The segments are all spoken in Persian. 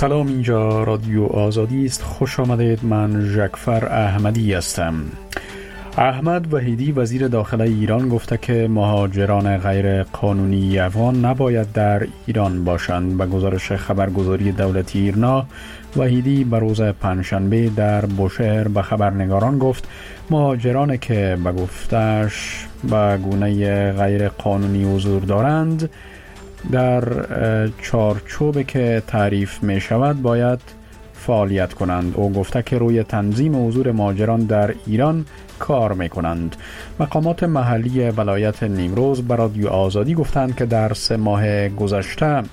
سلام، اینجا رادیو آزادی است. خوش آمدید. من جعفر احمدی هستم. احمد وحیدی وزیر داخله ایران گفته که مهاجران غیر قانونی افغان نباید در ایران باشند. به گزارش خبرگزاری دولتی ایرنا، وحیدی به روز پنجشنبه در بوشهر به خبرنگاران گفت مهاجرانی که به گفتش به گونه غیر قانونی حضور دارند در چارچوبی که تعریف می شود باید فعالیت کنند. او گفته که روی تنظیم حضور مهاجران در ایران کار می کنند. مقامات محلی ولایت نیمروز به رادیو آزادی گفتند که در 3 ماه گذشته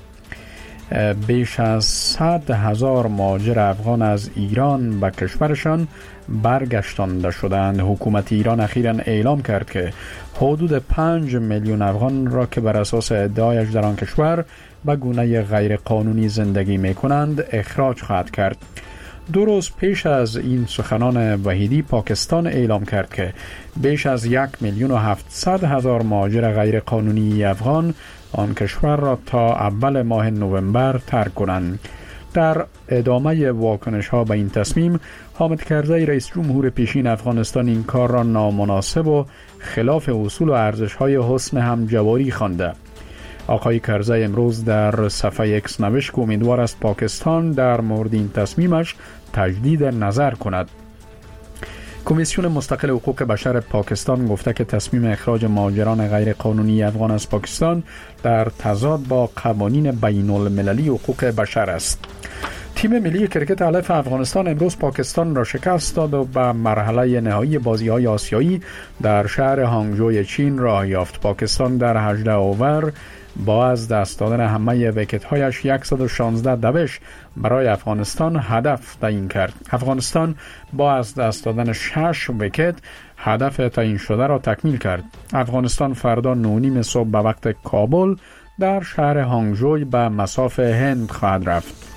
بیش از 100,000 مهاجر افغان از ایران به کشورشان برگشتانده شدند. حکومت ایران اخیراً اعلام کرد که حدود 5 میلیون افغان را که بر اساس ادعایش در آن کشور به گونه غیر قانونی زندگی می کنند اخراج خواهد کرد. 2 روز پیش از این سخنان وحیدی، پاکستان اعلام کرد که بیش از 1,700,000 مهاجر غیر قانونی افغان آن کشور را تا اول ماه نوامبر ترک کنند. در ادامه واکنش ها به این تصمیم، حامد کرزی رئیس جمهور پیشین افغانستان این کار را نامناسب و خلاف اصول و ارزش های حسن همجواری خوانده. آقای کرزی امروز در صفحه اکس نوشت که امیدوار است پاکستان در مورد این تصمیمش تجدید نظر کند. کمیسیون مستقل حقوق بشر پاکستان گفته که تصمیم اخراج مهاجران غیر قانونی افغان از پاکستان در تضاد با قوانین بین المللی حقوق بشر است. تیم ملی کرکت الف افغانستان امروز پاکستان را شکست داد و به مرحله نهایی بازی‌های آسیایی در شهر هانگجوی چین راه یافت. پاکستان در 18 اوور با از دست دادن همه ویکت‌هایش 116 دوش برای افغانستان هدف تعیین کرد. افغانستان با از دست دادن 6 ویکت هدف تعیین شده را تکمیل کرد. افغانستان فردا 9:30 صبح به وقت کابل در شهر هانگجوی به مصاف هند خواهد رفت.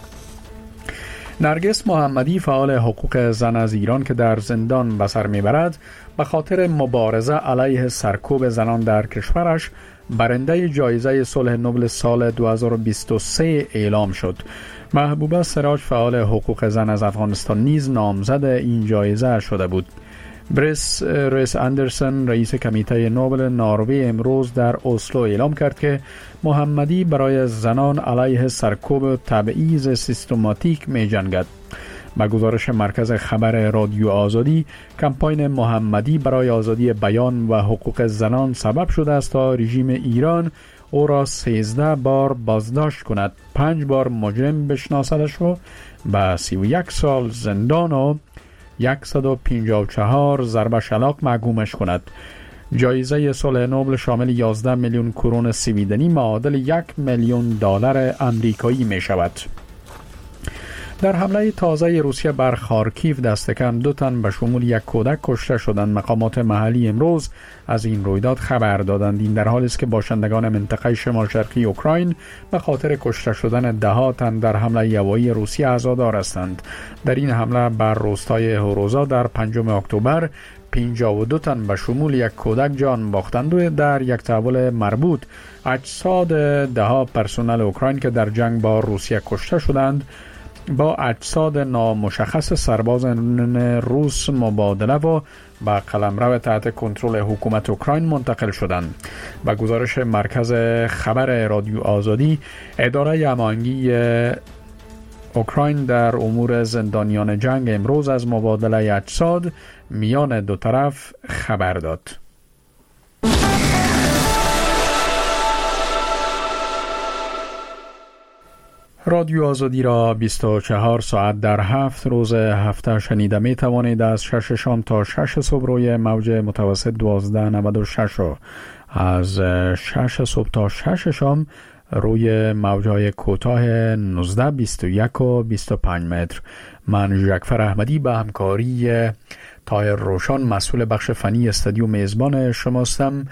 نرگس محمدی، فعال حقوق زن از ایران که در زندان به سر میبرد، به خاطر مبارزه علیه سرکوب زنان در کشورش برنده جایزه صلح نوبل سال 2023 اعلام شد. محبوبه سراج، فعال حقوق زن از افغانستان، نیز نامزد این جایزه شده بود. بریس ریس اندرسن، رئیس کمیته نوبل نروژ، امروز در اسلو اعلام کرد که محمدی برای زنان علیه سرکوب و تبعیض سیستماتیک می جنگد. با گزارش مرکز خبر رادیو آزادی، کمپاین محمدی برای آزادی بیان و حقوق زنان سبب شده است تا رژیم ایران او را 13 بار بازداشت کند، 5 بار مجرم بشناسدش و به 31 سال زندان و 154 ضرب شلاق محکومش کند. جایزه صلح نوبل شامل 11 میلیون کرون سویدنی معادل 1 میلیون دلار آمریکایی می شود. در حمله تازه روسیه بر خارکیو دست کم 2 تن به شمول 1 کودک کشته شدند. مقامات محلی امروز از این رویداد خبر دادند. این در حالی است که باشندگان منطقه شمال شرقی اوکراین به خاطر کشته شدن 10 تن در حمله هوایی روسیه عزادار هستند. در این حمله بر روستای هوروزا در 5 اکتبر 52 تن به شمول 1 کودک جان باختند و در یک تحول مربوط اجساد 10 پرسنل اوکراین که در جنگ با روسیه کشته شدند با اجساد نامشخص سربازان روس مبادله و به قلمرو تحت کنترل حکومت اوکراین منتقل شدند. با گزارش مرکز خبر رادیو آزادی، اداره هماهنگی اوکراین در امور زندانیان جنگ امروز از مبادله اجساد میان 2 طرف خبر داد. رادیو آزادی را 24 ساعت در 7 روز هفته شنیده می توانید. از 6 شام تا 6 صبح روی موج متوسط 1296 و از 6 صبح تا 6 شام روی موجهای کوتاه 19، 21 و 25 متر. من جعفر احمدی به همکاری طاهر روشن مسئول بخش فنی استودیو میزبان شماستم.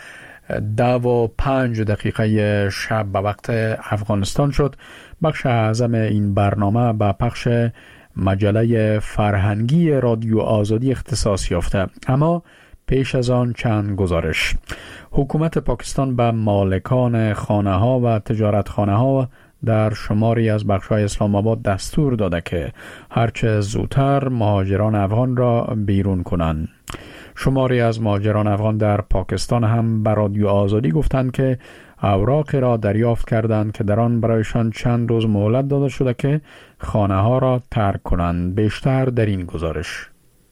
10:05 شب به وقت افغانستان شد. بخش اعظم این برنامه به پخش مجله فرهنگی رادیو آزادی اختصاص یافته. اما پیش از آن چند گزارش. حکومت پاکستان به مالکان خانه ها و تجارت خانه ها در شماری از بخش‌های اسلام آباد دستور داده که هرچه زودتر مهاجران افغان را بیرون کنند. شماری از مهاجران افغان در پاکستان هم به رادیو آزادی گفتند که اوراقی را دریافت کردند که در آن برایشان چند روز مهلت داده شده که خانه‌ها را ترک کنند. بیشتر در این گزارش.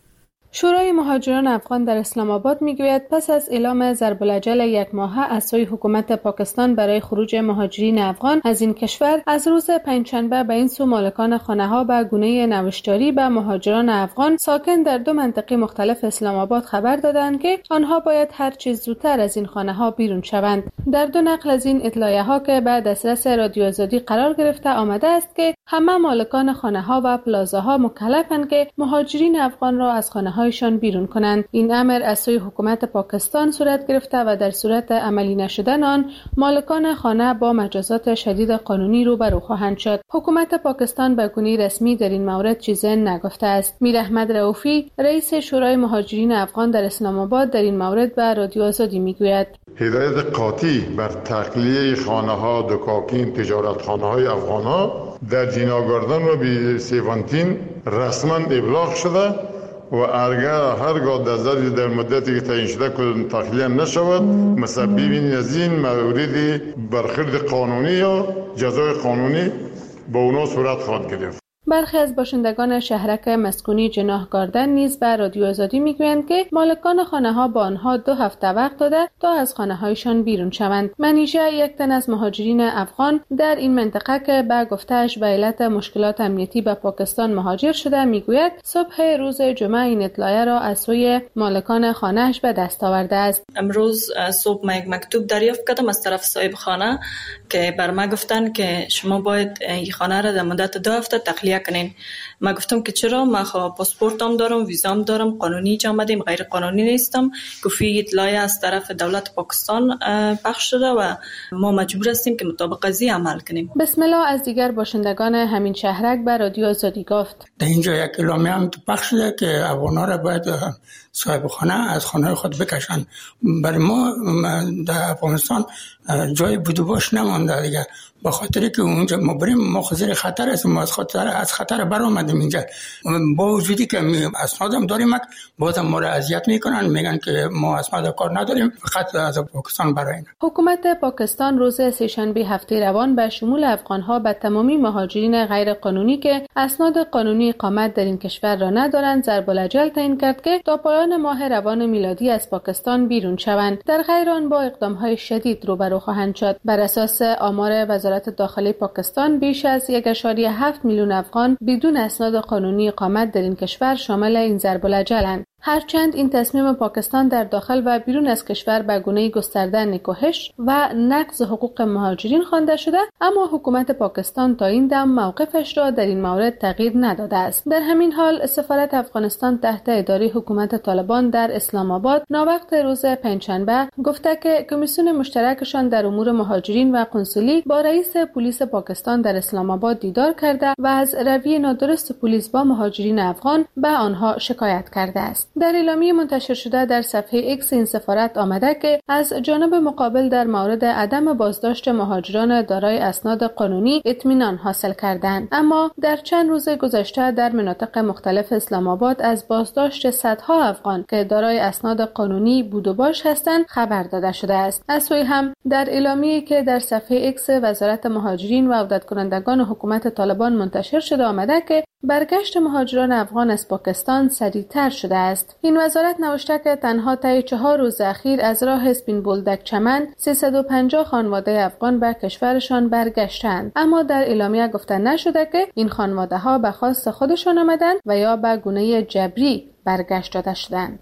شورای مهاجران افغان در اسلام آباد میگوید پس از اعلام ضرب الاجل یک ماهه از سوی حکومت پاکستان برای خروج مهاجرین افغان از این کشور، از روز پنجشنبه به این سو مالکان خانه‌ها به گونه نوشتاری به مهاجران افغان ساکن در 2 منطقه مختلف اسلام آباد خبر دادند که آنها باید هر چه زودتر از این خانه‌ها بیرون شوند. در 2 نقل از این اطلاعیه‌ها که به دسترس رادیو آزادی قرار گرفته آمده است که همه مالکان خانه‌ها و پلازاها مکلفند که مهاجرین افغان را از خانه‌هایشان بیرون کنند. این امر از سوی حکومت پاکستان صورت گرفته و در صورت عملی نشدن آن مالکان خانه با مجازات شدید قانونی روبرو خواهند شد. حکومت پاکستان به گونه رسمی در این مورد چیزی نگفته است. میر احمد رؤوفی، رئیس شورای مهاجرین افغان در اسلام آباد، در این مورد به رادیو آزادی میگوید: هدایت قاطع بر تخلیه خانه‌ها، دکاکین، تجارتخانه‌های افغان‌ها در جناگردن و بی سیوانتین رسما ابلاغ شده و اگر هرگاه در مدتی که تعیین شده که تخلیه نشود، مسببین از این مورد برخورد قانونی یا جزای قانونی با اونا صورت خواهد گرفت. برخی از باشندگان شهرک مسکونی جناح گاردن نیز به رادیو آزادی میگویند که مالکان خانه‌ها با آنها 2 هفته وقت داده تا از خانه‌هایشان بیرون شوند. منیژه، یک تن از مهاجرین افغان در این منطقه که به گفته‌اش به علت مشکلات امنیتی به پاکستان مهاجر شده، میگوید صبح روز جمعه این اطلاعیه را از سوی مالکان خانه‌اش به دست آورده است. امروز صبح من یک مکتوب دریافت کردم از طرف صاحب خانه که بر ما گفتن که شما باید این خانه را در مدت 2 هفته تخلیه کنین. ما گفتم که چرا؟ ما پاسپورتم دارم، ویزام دارم، قانونی آمدیم، غیر قانونی نیستم. گفتی اطلاعیه از طرف دولت پاکستان پخش شده و ما مجبور هستیم که مطابق قضیه عمل کنیم. بسم الله از دیگر باشندگان همین شهرک به رادیو آزادی گفت: در اینجا یک اعلامیه هم پخش شده که افغانا را باید صاحب خانه از خانه خود بکشن. برای ما در افغانستان جای بود و باش نمانده دیگه، با خاطری که اونجا ما بریم ما خزیر خطر هستیم، ما از خطر برآمدیم اینجا. با وجودی که اسنادم داریم بازم ما را اذیت میکنن، میگن که ما اسناد کار نداریم، فقط از پاکستان براییم. حکومت پاکستان روز سه‌شنبه هفته روان به شمول افغانها به تمامی مهاجرین غیر قانونی که اسناد قانونی اقامت در این کشور را ندارند ضرب الاجل تعیین کرد که تا پایان ماه روان میلادی از پاکستان بیرون شوند. در غیر آن با اقدام‌های شدید روبرو خواهند شد. بر اساس آمار وزارت داخلی پاکستان بیش از 1.7 میلیون افغان بدون اسناد قانونی اقامت در این کشور شامل این ضرب الاجل‌اند. هرچند این تصمیم پاکستان در داخل و بیرون از کشور به گونه گسترده نکوهش و نقض حقوق مهاجرین خوانده شده، اما حکومت پاکستان تا این دم موقفش را در این مورد تغییر نداده است. در همین حال سفارت افغانستان تحت اداره حکومت طالبان در اسلام آباد ناوقت روز پنجشنبه گفته که کمیسیون مشترکشان در امور مهاجرین و قنسولی با رئیس پلیس پاکستان در اسلام آباد دیدار کرده و از رویه نادرست پلیس با مهاجرین افغان به آنها شکایت کرده است. در اعلامیه منتشر شده در صفحه ایکس این سفارت آمده که از جانب مقابل در مورد عدم بازداشت مهاجران دارای اسناد قانونی اطمینان حاصل کردند، اما در چند روز گذشته در مناطق مختلف اسلام آباد از بازداشت صدها افغان که دارای اسناد قانونی بود و باش هستند خبر داده شده است. از سوی هم در اعلامیه‌ای که در صفحه ایکس وزارت مهاجرین و عودت کنندگان حکومت طالبان منتشر شده آمده که برگشت مهاجران افغان از پاکستان سریعتر شده است. این وزارت نوشته که تنها طی 4 روز اخیر از راه اسپین بولدک چمن 350 خانواده افغان به کشورشان برگشتند، اما در اعلامیه گفته نشده که این خانواده ها به خواست خودشان آمدند و یا به گونه جبری برگشت داده شدند.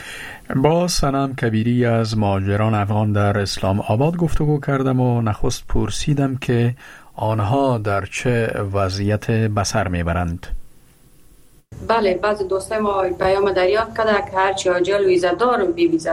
با سنم کبیری از مهاجران افغان در اسلام آباد گفتگو کردم و نخست پرسیدم که آنها در چه وضعیت بسر میبرند. بله، بعضی دوستای ما پیام دریافت کرده که هرچی عاجل ویزا دارن بی ویزا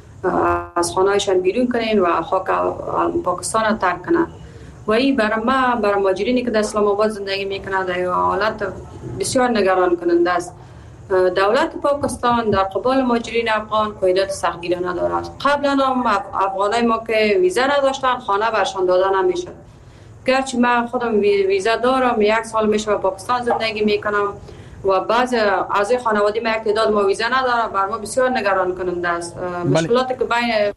از خانه‌شان بیرون کنین و خاک پاکستان را ترک کنن. و این برای مهاجرینی که در اسلام آباد زندگی میکنند در حالت بسیار نگران کننده است. دولت پاکستان در قبال مهاجرین افغان قاعدات سختگیرانه دارد. قبلا هم افغانای ما که ویزا نداشتن خانه برشان داده نمیشد گرچه من خودم ویزا دارم، 1 سال میشه پاکستان زندگی میکنم و بعض اعضای خانواده ما یک تعداد ما ویزا نداره، بر ما بسیار نگران کننده است. مشکلاتی که بین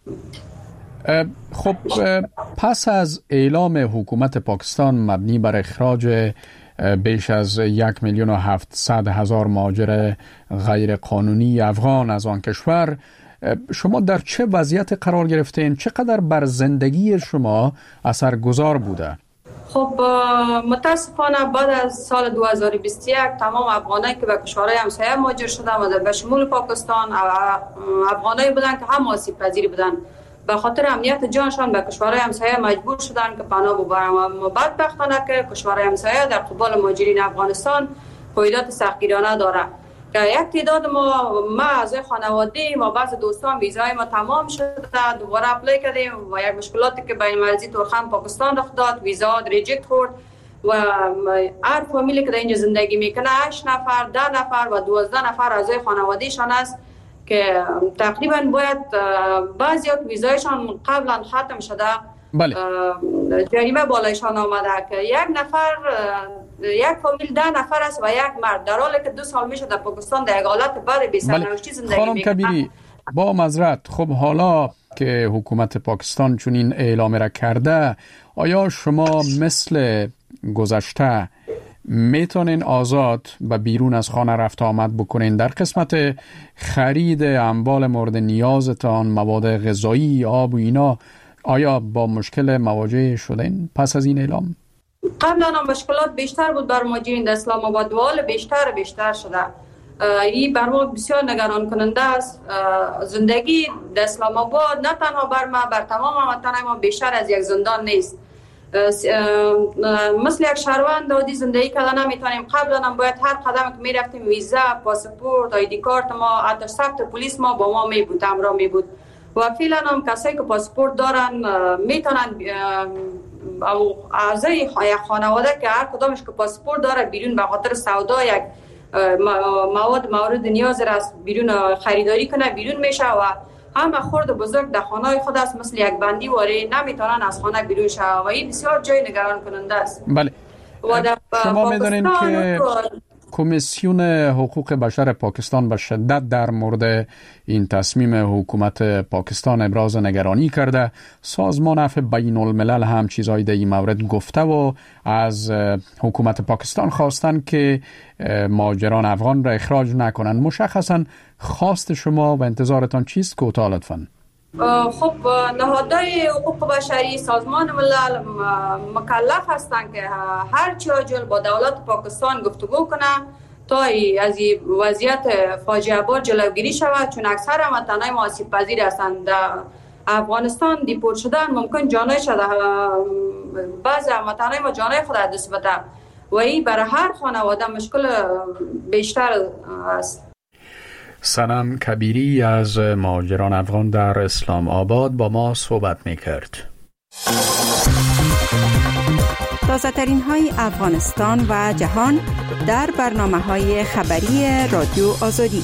خب پس از اعلام حکومت پاکستان مبنی بر اخراج بیش از 1,700,000 مهاجر غیر قانونی افغان از آن کشور، شما در چه وضعیت قرار گرفتین؟ چقدر بر زندگی شما اثرگذار بوده؟ خب متاسفانه بعد از سال 2021 تمام افغانایی که به کشورهای همسایه مهاجر شدن و به شمول پاکستان افغانایی بودن که هم آسیب پذیر بودن، به خاطر امنیت جانشان به کشورهای همسایه مجبور شدن که پناه ببرن و بدبختانه که کشورهای همسایه در قبال مهاجرین افغانستان قیودات سختگیرانه داره که یک تعداد ما اعضای خانواده ما بعض دوستان ویزای ما تمام شده، دوباره اپلای کردیم و یک مشکلاتی که بین مرزی تورخم پاکستان رخ داد، ویزا ریجکت خورد و هر فامیلی که در اینجا زندگی میکنه 8 نفر 10 نفر و 12 نفر اعضای خانوادهشان است که تقریبا باید بعضی ها ویزایشان قبلا ختم شده. بله. جریمه بالایشان آمده که یک فامیل 10 نفر است و یک مرد، در حالی که 2 سال میشه در پاکستان در یک حالت بد بی سرنوشتی زندگی خانم کبیری، با معذرت، خب حالا که حکومت پاکستان چنین اعلام را کرده، آیا شما مثل گذشته میتونین آزاد و بیرون از خانه رفت آمد بکنین؟ در قسمت خرید اموال مورد نیازتان، مواد غذایی، آب و اینا، آیا با مشکل مواجه شدین پس از این اعلام؟ قبلا هم مشکلات بیشتر بود بر مهاجرین در اسلام آباد و حال بیشتر شده. این بر ما بسیار نگران کننده است. زندگی در اسلام آباد نه تنها بر ما، بر تمام هموطنان ما بیشتر از یک زندان نیست. مثل یک شهروند عادی زندگی کردن نمیتونیم. قبلا هم باید هر قدم که میرفتیم ویزا، پاسپورت، آیدی کارت ما، حتی ثبت پلیس ما با ما میبود، همراه میبود. و فعلا هم کسایی که پاسپورت دارن میتونن او اعضای یک خانواده که هر کدامش که پاسپورت داره بیرون به خاطر سودا یک مواد مورد نیاز است بیرون خریداری کنه، بیرون میشه و همه خرد بزرگ در خانه خود است مثل یک بندی واره نمیتونن از خانه بیرون شه و این بسیار جای نگران کننده است. بله. شما میدونین که کمیسیون حقوق بشر پاکستان به شدت در مورد این تصمیم حکومت پاکستان ابراز نگرانی کرده. سازمان عفو بین الملل هم چیزایی در این مورد گفته و از حکومت پاکستان خواستن که مهاجران افغان را اخراج نکنن. مشخصا خواست شما و انتظارتان چیست؟ کوتاه لطفاً. خب نهادهای حقوق بشری سازمان ملل مکلف هستند که هر چی عاجل با دولت پاکستان گفتگو کنه تا از این وضعیت فاجعه بار جلوگیری شود، چون اکثر هموطنان ما آسیب پذیر هستند. در افغانستان دیپورت شدن ممکن جانای شده، بعضی هموطنان ما جانای خود از دست بده و این برای هر خانواده مشکل بیشتر است. سنم کبیری از مهاجران افغان در اسلام آباد با ما صحبت می‌کرد. تازه‌ترین های افغانستان و جهان در برنامه‌های خبری رادیو آزادی.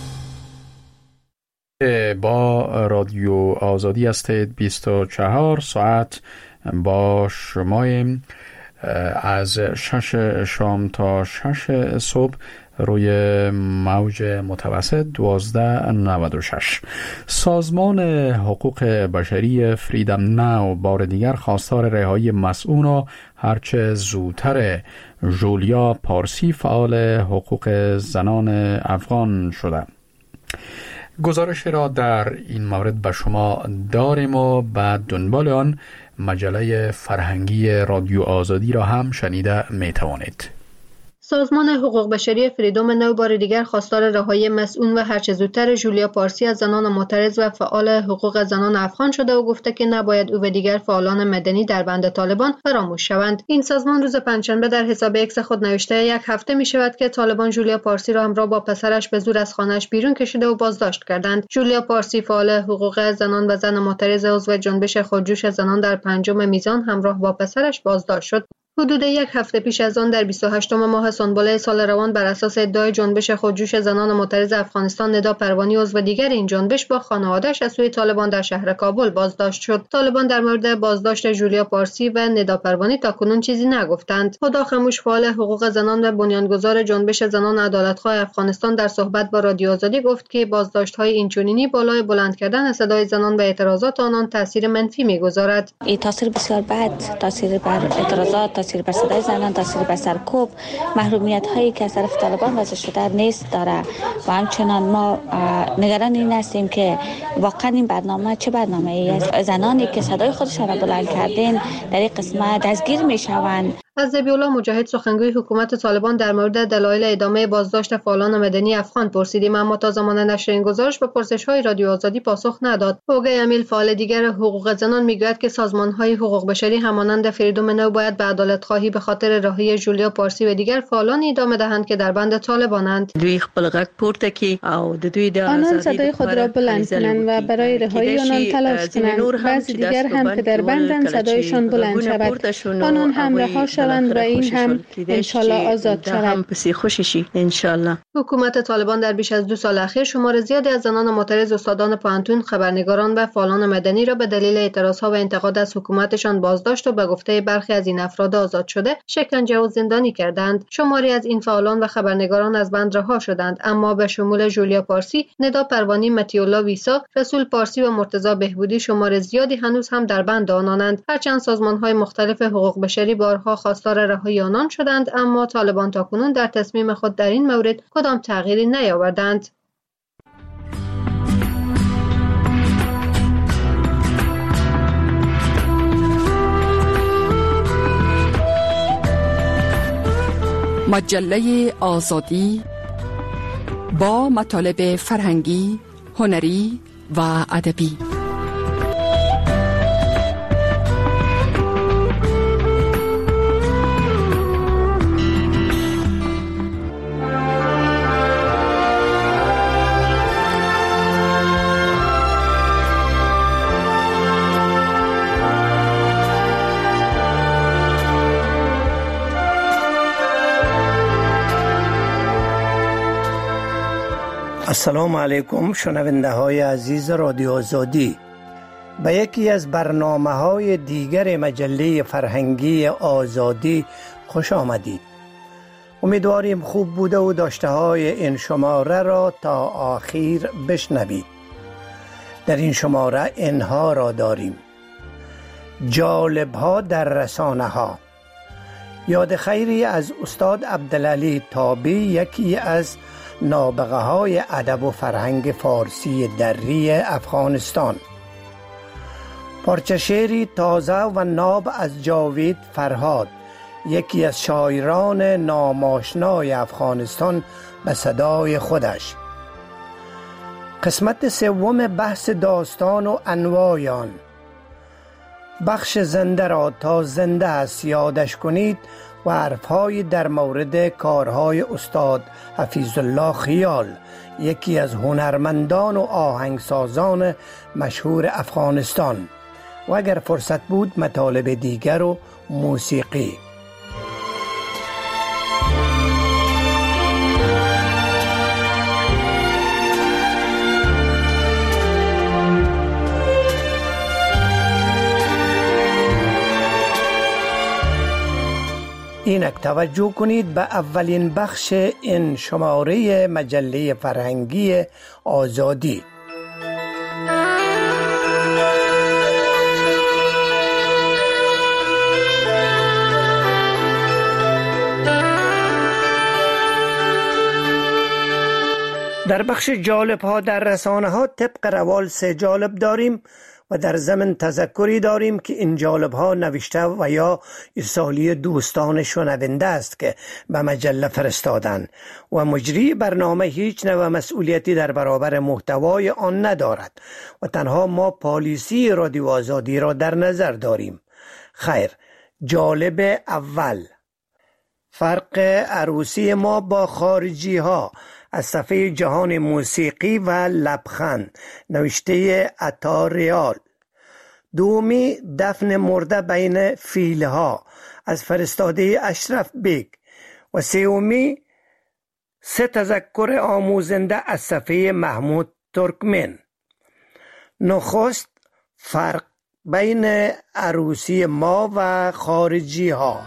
با رادیو آزادی هستید. 24 ساعت با شماییم از 6 شام تا 6 صبح روی موج متوسط 1296. سازمان حقوق بشری فریدم ناو بار دیگر خواستار رهایی مسئول هرچه زودتر جولیا پارسی فعال حقوق زنان افغان شده. گزارش را در این مورد به شما داریم و بعد دنبال آن مجله فرهنگی رادیو آزادی را هم شنیده می توانید. سازمان حقوق بشری فریدم ناو بار دیگر خواستار رهایی مسئول و هرچه زودتر جولیا پارسی از زنان معترض و فعال حقوق زنان افغان شده و گفته که نباید او و دیگر فعالان مدنی در بند طالبان فراموش شوند. این سازمان روز پنجشنبه در حساب اکس خود نوشته یک هفته می شود که طالبان جولیا پارسی را همراه با پسرش به زور از خانه‌اش بیرون کشیده و بازداشت کردند. جولیا پارسی فعال حقوق زنان و زن معترض عضو جنبش خودجوش زنان در 5 میزان همراه با پسرش بازداشت شد. حدود یک هفته پیش از آن در 28 ماه سنبله سال روان بر اساس ادعای جنبش خودجوش زنان معترض افغانستان ندا پروانی عضو دیگر این جنبش با خانواده‌اش از سوی طالبان در شهر کابل بازداشت شد. طالبان در مورد بازداشت جولیا پارسی و ندا پروانی تاکنون چیزی نگفتند. هدا خموش، فعال حقوق زنان و بنیانگذار جنبش زنان عدالت‌خواه افغانستان در صحبت با رادیو آزادی گفت که بازداشت‌های اینچنینی بالای بلند کردن صدای زنان و اعتراضات آنان تاثیر منفی می‌گذارد. این تاثیر بسیار بد، تاثیر بر اعتراضات، تاثیر بر صدای زنان، تاثیر بر سرکوب، محرومیت هایی که از طرف طالبان وضع شده نیست داره و همچنان ما نگران این هستیم که واقعا این برنامه چه برنامه ای است. زنانی که صدای خودشان را بلند کردن در این قسمت دستگیر میشوند. از ذبیح الله مجاهد، سخنگوی حکومت طالبان، در مورد دلایل ادامه بازداشت فعالان مدنی افغان پرسیدیم، اما تا زمان نشر این گزارش به پرسش‌های رادیو آزادی پاسخ نداد. اوگای امیل، فعال دیگر حقوق زنان، میگوید که سازمان‌های حقوق بشری همانند فریدوم نو باید به عدالت‌خواهی به خاطر رهایی جولیا پارسی و دیگر فعالان ادامه دهند که در بند طالبانند. دوی خپل غږ پورته کی او د دوی د آنان صدای خود را بلند کنند و برای رهایی آنان تلاش کنند. بعضی دیگر هم که در بندند صدایشان بلند شود، آنان هم رها شوند و این هم انشالله آزاد شود. حکومت طالبان در بیش از 2 سال اخیر شمار زیادی از زنان معترض، استادان پوهنتون، خبرنگاران و فعالان مدنی را به دلیل اعتراضها و انتقاد از حکومتشان بازداشت و به گفته برخی از این افراد آزاد شده شکنجه و زندانی کردند. شماری از این فعالان و خبرنگاران از بند رها شدند، اما به شمول جولیا پارسی، ندا پروانی، متی‌الله ویسا، رسول پارسی و مرتضی بهبودی شمار زیادی هنوز هم در بند آنانند. هرچند سازمان‌های مختلف حقوق بشری بارها خواستار رهایی آنان شدند، اما طالبان تاکنون در تصمیم خود در این مورد کدام تغییری نیاوردند. مجله آزادی با مطالب فرهنگی، هنری و ادبی. السلام علیکم شنونده های عزیز رادیو آزادی. به یکی از برنامه های دیگر مجله فرهنگی آزادی خوش آمدید. امیدواریم خوب بوده و داشته های این شماره را تا آخر بشنوید. در این شماره اینها را داریم: جالب ها در رسانه ها، یاد خیری از استاد عبدالعلی تابی، یکی از نابغه های ادب و فرهنگ فارسی دری افغانستان، پارچه شعری تازه و ناب از جاوید فرهاد، یکی از شاعران ناماشنای افغانستان به صدای خودش. قسمت سوم بحث داستان و انواع آن. بخش زنده را تا زنده است یادش کنید و حرف‌های در مورد کارهای استاد حفیظ الله خیال، یکی از هنرمندان و آهنگسازان مشهور افغانستان، و اگر فرصت بود مطالب دیگر و موسیقی. اینک توجه کنید به اولین بخش این شماره مجله فرهنگی آزادی. در بخش جالب ها در رسانه ها طبق روال 3 جالب داریم و در ضمن تذکری داریم که این جالب ها نوشته و یا ارسالی دوستان شنونده است که به مجله فرستادن و مجری برنامه هیچ نوع مسئولیتی در برابر محتوای آن ندارد و تنها ما پالیسی رادیو آزادی را در نظر داریم. خیر، جالب اول: فرق عروسی ما با خارجی ها، از صفحه جهان موسیقی و لبخند، نوشته عطا ریال. دومی دفن مرده بین فیلها از فرستاده اشرف بیگ و سومی 3 تذکر آموزنده از صفحه محمود ترکمن. نخست فرق بین عروسی ما و خارجی ها.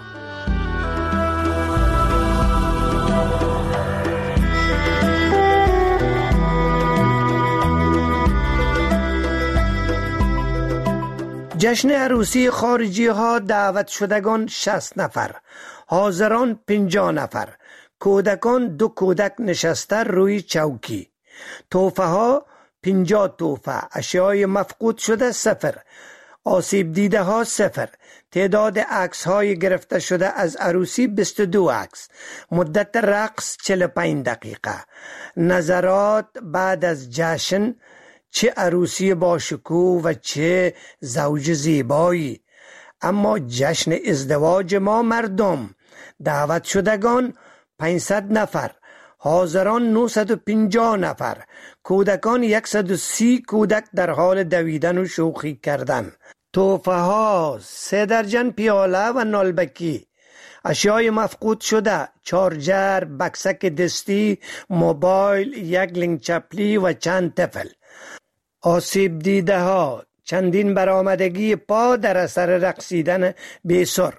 جشن عروسی خارجی ها دعوت شدگان 60 نفر، حاضران 50 نفر، کودکان 2 کودک نشسته روی چوکی، تحفه ها 50 تحفه، اشیای مفقود شده 0، آسیب دیده ها 0، تعداد عکس های گرفته شده از عروسی 22 عکس، مدت رقص 45 دقیقه، نظرات بعد از جشن، چه عروسی باشکوه و چه زوج زیبایی. اما جشن ازدواج ما مردم، دعوت شدگان 500 نفر، حاضران 950 نفر، کودکان 130 کودک در حال دویدن و شوخی کردن، تحفه ها 3 درجن پیاله و نالبکی، اشیای مفقود شده چارجر، بکسک دستی، موبایل، 1 لنگ چپلی و چند طفل، آسیب دیده ها چندین برآمدگی پا در اثر رقصیدن بی‌سر،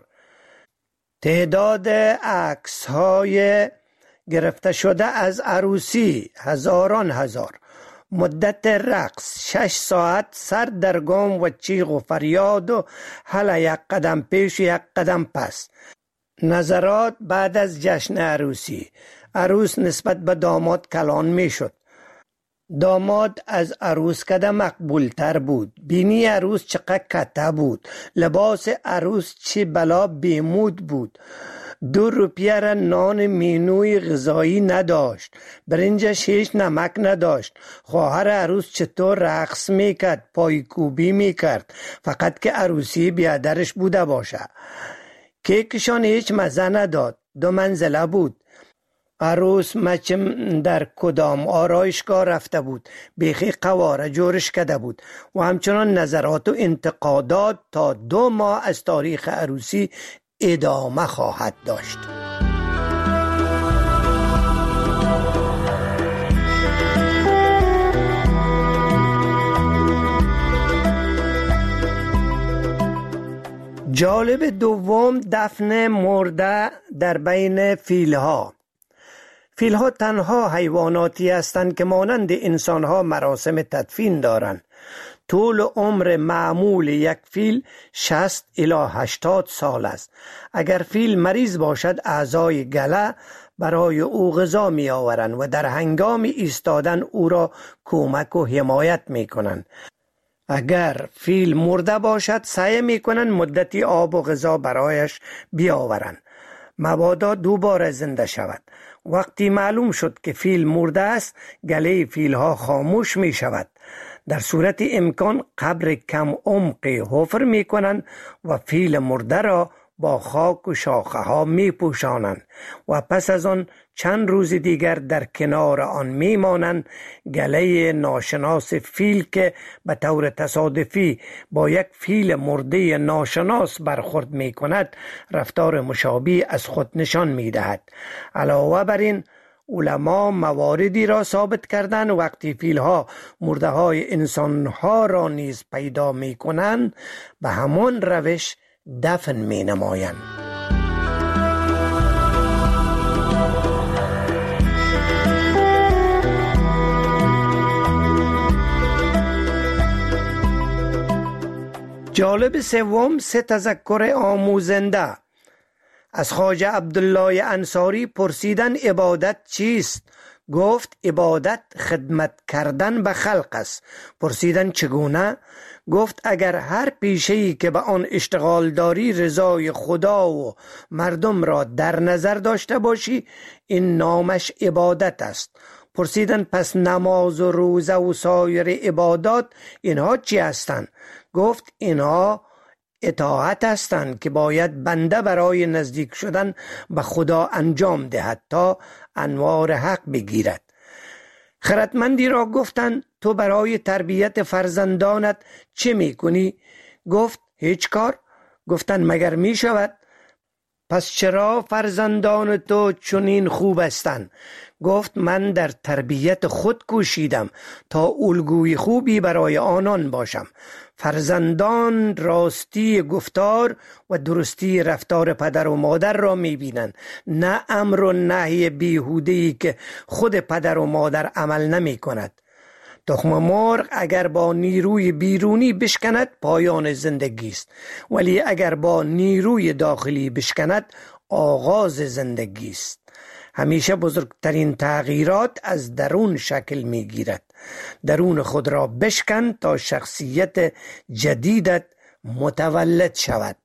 تعداد عکس های گرفته شده از عروسی هزاران هزار، مدت رقص 6 ساعت، سر در گام و چیغ و فریاد و هله 1 قدم پیش و 1 قدم پس. نظرات بعد از جشن عروسی، عروس نسبت به داماد کلان می شد. داماد از عروس کده مقبول تر بود، بینی عروس چقدر کته بود، لباس عروس چه بلا بیمود بود، 2 روپیه را نان مینوی غذایی نداشت، برنجش هیچ نمک نداشت. خواهر عروس چطور رقص میکرد، پایکوبی میکرد، فقط که عروسی بیادرش بوده باشه. کیکشان هیچ مزه نداد، 2 منزله بود. عروس مچم در کدام آرایشگاه رفته بود، بیخی قواره جورش کده بود و همچنان نظرات و انتقادات تا 2 ماه از تاریخ عروسی ادامه خواهد داشت. جالب دوم دفن مرده در بین فیلها. فیلها تنها حیواناتی هستند که مانند انسانها مراسم تدفین دارند. طول عمر معمول یک فیل 60 الی 80 سال است. اگر فیل مریض باشد اعضای گله برای او غذا می آورند و در هنگام ایستادن او را کمک و حمایت می کنند. اگر فیل مرده باشد سعی می کنند مدتی آب و غذا برایش بیاورند مبادا دوباره زنده شود. وقتی معلوم شد که فیل مرده است گله فیل ها خاموش می شود. در صورت امکان قبر کم عمقی حفر می کنند و فیل مرده را با خاک و شاخه ها می پوشانند و پس از آن چند روز دیگر در کنار آن می مانند. گله ناشناس فیل که به طور تصادفی با یک فیل مرده ناشناس برخورد می کند رفتار مشابه از خود نشان می دهد. علاوه بر این علما مواردی را ثابت کردند وقتی فیلها مرده های انسانها را نیز پیدا می کنند به همان روش دفن می نمایند. جالب سوم 3 تذکر آموزنده. از خواجه عبدالله انصاری پرسیدن عبادت چیست؟ گفت عبادت خدمت کردن به خلق است. پرسیدن چگونه؟ گفت اگر هر پیشه‌ای که به آن اشتغال داری رضای خدا و مردم را در نظر داشته باشی این نامش عبادت است. پرسیدن پس نماز و روزه و سایر عبادات اینها چی هستند؟ گفت اینها اطاعت هستند که باید بنده برای نزدیک شدن به خدا انجام دهد تا انوار حق بگیرد. خردمندی را گفتند تو برای تربیت فرزندانت چه میکنی؟ گفت هیچ کار. گفتن مگر می شود؟ پس چرا فرزندان تو چنین خوب هستند؟ گفت من در تربیت خود کوشیدم تا الگوی خوبی برای آنان باشم. فرزندان راستی گفتار و درستی رفتار پدر و مادر را می بینند، نه امر و نهی بیهوده‌ای که خود پدر و مادر عمل نمی کند. تخم مرغ اگر با نیروی بیرونی بشکند پایان زندگی است، ولی اگر با نیروی داخلی بشکند آغاز زندگی است. همیشه بزرگترین تغییرات از درون شکل می گیرد. درون خود را بشکن تا شخصیت جدیدت متولد شود.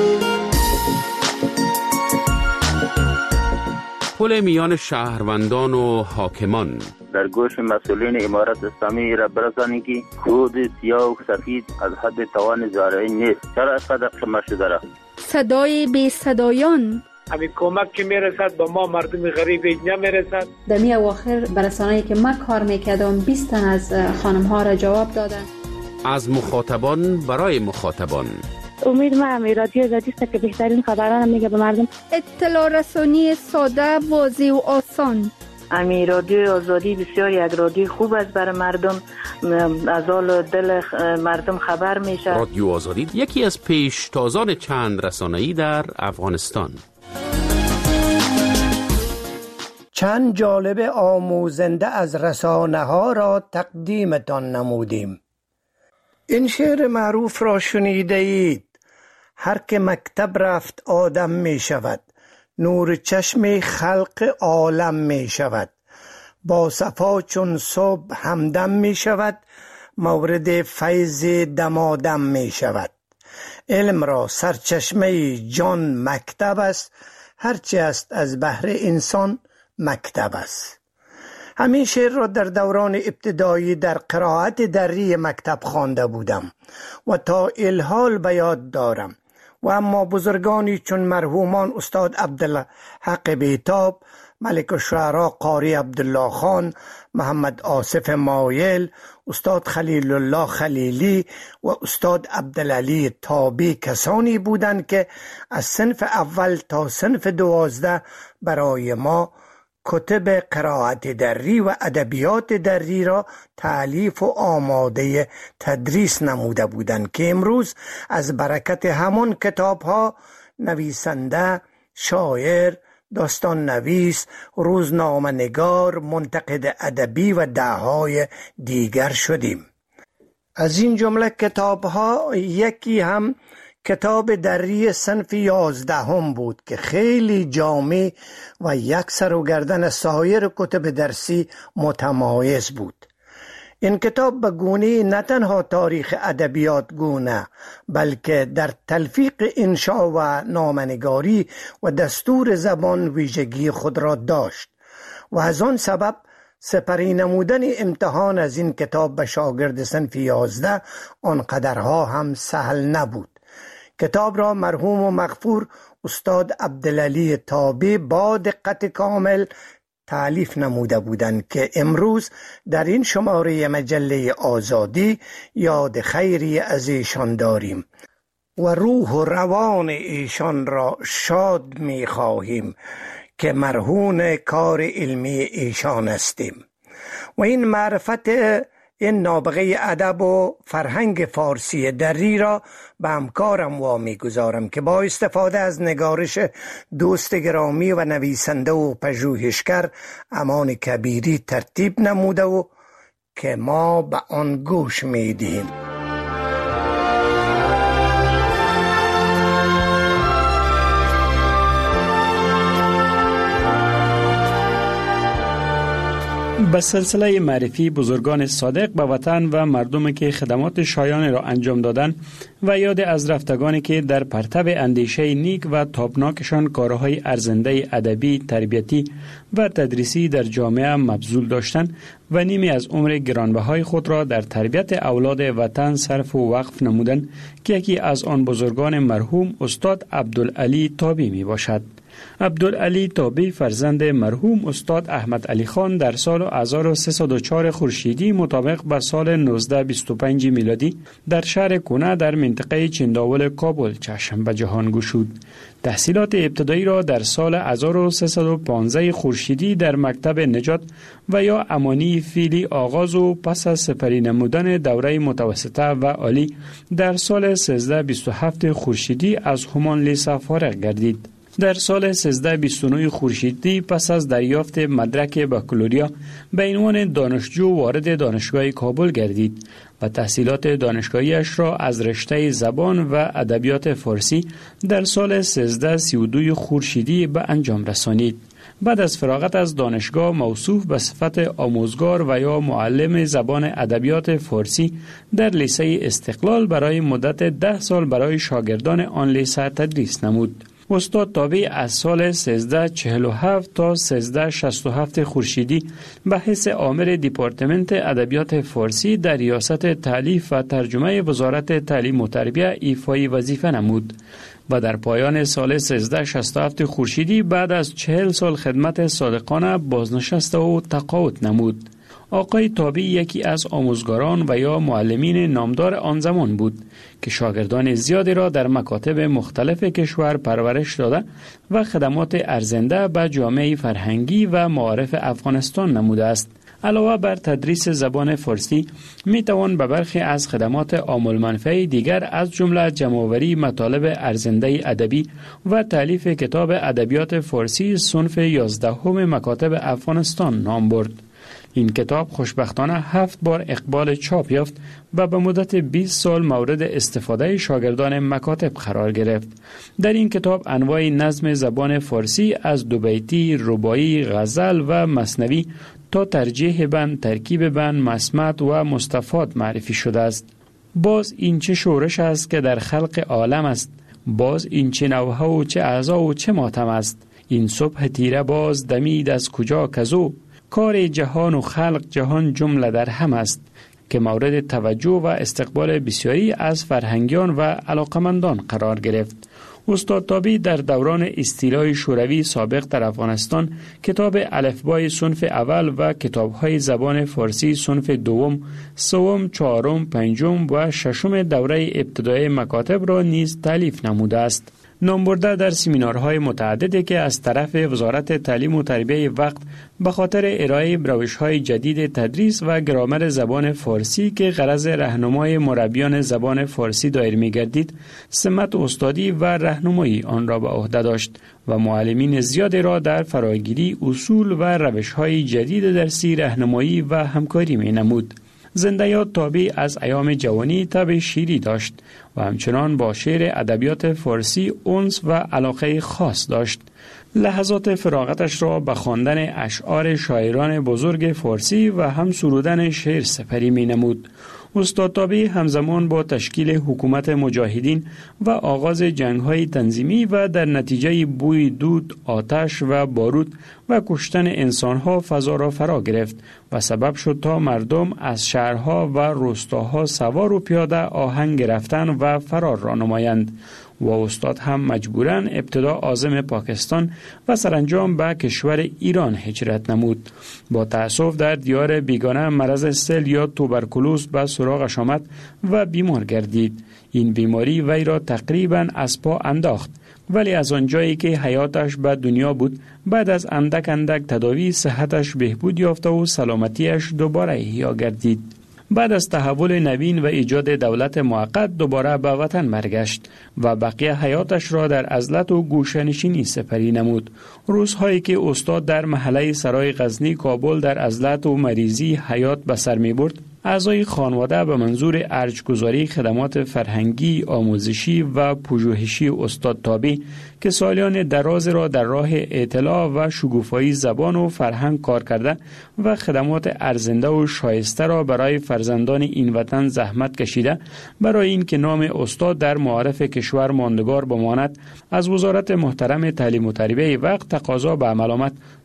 پل میان شهروندان و حاکمان. در گوش مسئولین امارت اسلامی را برسانید که خود سیاه و سفید از حد توان زارعی نیست. چرا اینقدر قمه شده را؟ صدای بی صدایان. همین کمک که میرسد با ما مردم غریب نمیرسد. در می اواخر برسانه‌ای که من کار میکردم 20 تن از خانم ها را جواب دادن. از مخاطبان برای مخاطبان. امید ما هم رادیو آزادی است که بهترین خبران میگه به مردم. اطلاع رسانی ساده، واضح و آسان. امی رادیو آزادی بسیار یک رادیو خوب است برای مردم، از حال دل مردم خبر میشه. رادیو آزادی یکی از پیشتازان چند رسانه‌ای در افغانستان. چند جالب آموزنده از رسانه ها را تقدیمتان نمودیم. این شعر معروف را شنیده اید: هر که مکتب رفت آدم می شود، نور چشم خلق عالم می شود، با صفا چون صبح همدم می شود، مورد فیض دمادم می شود. علم را سرچشمه جان مکتب است، هرچی است از بحر انسان مکتب است. همین شعر را در دوران ابتدایی در قرائت دری مکتب خوانده بودم و تا الحال به یاد دارم. و اما بزرگانی چون مرحومان استاد عبدالحق بیتاب، ملک الشعراء قاری عبدالله خان، محمد آصف مایل، استاد خلیل الله خلیلی و استاد عبدالعلی تابی کسانی بودند که از صنف اول تا صنف 12 برای ما کتب قرائت دری و ادبیات دری را تألیف و آماده تدریس نموده بودند که امروز از برکت همان کتاب ها نویسنده، شاعر، داستان نویس، روزنامه نگار، منتقد ادبی و دههای دیگر شدیم. از این جمله کتاب ها یکی هم کتاب دری صنف 11 بود که خیلی جامع و یک سر و گردن سایر کتب درسی متمایز بود. این کتاب به گونه نه تنها تاریخ ادبیات گونه، بلکه در تلفیق انشا و نامه‌نگاری و دستور زبان ویژگی خود را داشت و از آن سبب سپری نمودن امتحان از این کتاب به شاگرد صنف 11 آنقدرها هم سهل نبود. کتاب را مرحوم و مغفور استاد عبدالعلی تابی با دقت کامل تألیف نموده بودند که امروز در این شماره مجله آزادی یاد خیری از ایشان داریم و روح و روان ایشان را شاد می خواهیم که مرهون کار علمی ایشان هستیم. و این معرفت این نابغه ادب و فرهنگ فارسی دری را به همکارم وامی گذارم که با استفاده از نگارش دوست گرامی و نویسنده و پژوهشگر امان کبیری ترتیب نموده و که ما به آن گوش میدیم. به سلسله معرفی بزرگان صادق به وطن و مردم که خدمات شایان را انجام دادند و یاد از رفتگانی که در پرتو اندیشه نیک و تابناکشان کارهای ارزنده ادبی، تربیتی و تدریسی در جامعه مبذول داشتند و نیمی از عمر گرانبهای خود را در تربیت اولاد وطن صرف و وقف نمودند که یکی از آن بزرگان مرحوم استاد عبدالعلی تابی می باشد. عبدالعلی تابی فرزند مرحوم استاد احمد علی خان در سال 1304 خورشیدی مطابق به سال 1925 میلادی در شهر کنه در منطقه چنداول کابل چشم به جهان گشود. تحصیلات ابتدایی را در سال 1315 خورشیدی در مکتب نجات و یا امانی فیلی آغاز و پس از سپری نمودن دوره متوسطه و عالی در سال 1327 خورشیدی از همان لیسه فارغ گردید. در سال 1329 خورشیدی پس از دریافت مدرک بکالوریا به عنوان دانشجو وارد دانشگاه کابل گردید و تحصیلات دانشگاهیش را از رشته زبان و ادبیات فارسی در سال 1332 خورشیدی به انجام رسانید. بعد از فراغت از دانشگاه موصوف به صفت آموزگار و یا معلم زبان ادبیات فارسی در لیسه استقلال برای مدت 10 سال برای شاگردان آن لیسه تدریس نمود. استاد تابی از سال 1347 تا 1367 خورشیدی به حیث عامل دیپارتمنت ادبیات فارسی در ریاست تالیف و ترجمه وزارت تعلیم و تربیت ایفای وظیفه نمود و در پایان سال 1367 خورشیدی بعد از 40 سال خدمت صادقانه بازنشست و تقاعد نمود. آقای تابی یکی از آموزگاران و یا معلمین نامدار آن زمان بود که شاگردان زیادی را در مکاتب مختلف کشور پرورش داده و خدمات ارزنده به جامعه فرهنگی و معارف افغانستان نموده است. علاوه بر تدریس زبان فارسی می توان به برخی از خدمات عامل منفعه دیگر از جمله جمع‌آوری مطالب ارزنده ادبی و تالیف کتاب ادبیات فارسی صنف 11 مکاتب افغانستان نام برد. این کتاب خوشبختانه 7 بار اقبال چاپ یافت و به مدت 20 سال مورد استفاده شاگردان مکاتب قرار گرفت. در این کتاب انواع نظم زبان فارسی از دوبیتی، رباعی، غزل و مثنوی تا ترجیح بند، ترکیب بند، مسمط و مستفاد معرفی شده است. باز این چه شورش است که در خلق عالم است، باز این چه نوحه و چه اعضا و چه ماتم است. این صبح تیره باز دمید از کجا کزو، کار جهان و خلق جهان جمله در هم است که مورد توجه و استقبال بسیاری از فرهنگیان و علاقمندان قرار گرفت. استاد تابی در دوران استیلای شوروی سابق در افغانستان کتاب الفبای صنف اول و کتاب‌های زبان فارسی صنف دوم، سوم، چهارم، پنجم و ششم دوره ابتدایی مکاتب را نیز تالیف نموده است. نام برده در سمینارهای متعددی که از طرف وزارت تعلیم و تربیت وقت به خاطر ارائه روش‌های جدید تدریس و گرامر زبان فارسی که غرض راهنمای مربیان زبان فارسی دایر می‌گردید، سمت استادی و راهنمایی آن را به عهده داشت و معلمین زیادی را در فراگیری اصول و روش‌های جدید درسی راهنمایی و همکاری می‌نمود. زنده یاد تابی از ایام جوانی طبع شیری داشت و همچنان با شعر ادبیات فارسی انس و علاقه خاص داشت. لحظات فراغتش را به خواندن اشعار شاعران بزرگ فارسی و هم سرودن شعر سپری می نمود. استاد تابی همزمان با تشکیل حکومت مجاهدین و آغاز جنگ‌های تنظیمی و در نتیجه بوی دود، آتش و بارود و کشتن انسان‌ها فضا را فرا گرفت و سبب شد تا مردم از شهرها و روستاها سوار و پیاده آهنگ رفتن و فرار را نمایند و استاد هم مجبوراً ابتدا عازم پاکستان و سرانجام به کشور ایران هجرت نمود. با تأسف در دیار بیگانه مرض سل یا توبرکلوز به سراغش آمد و بیمار گردید. این بیماری وی را تقریباً از پا انداخت، ولی از آنجایی که حیاتش به دنیا بود بعد از اندک تداوی صحتش بهبود یافت و سلامتیش دوباره احیا گردید. بعد از تحول نوین و ایجاد دولت موقت دوباره به وطن برگشت و بقیه حیاتش را در عزلت و گوشه‌نشینی سپری نمود. روزهایی که استاد در محله سرای غزنی کابل در عزلت و مریضی حیات به سر می برد، اعضای خانواده به منظور ارج‌گذاری خدمات فرهنگی، آموزشی و پژوهشی استاد تابی که سالیان دراز را در راه اطلاع و شکوفایی زبان و فرهنگ کار کرده و خدمات ارزنده و شایسته را برای فرزندان این وطن زحمت کشیده، برای اینکه نام استاد در معارف کشور ماندگار بماند، از وزارت محترم تعلیم و تربیت وقت تقاضا به عمل آمد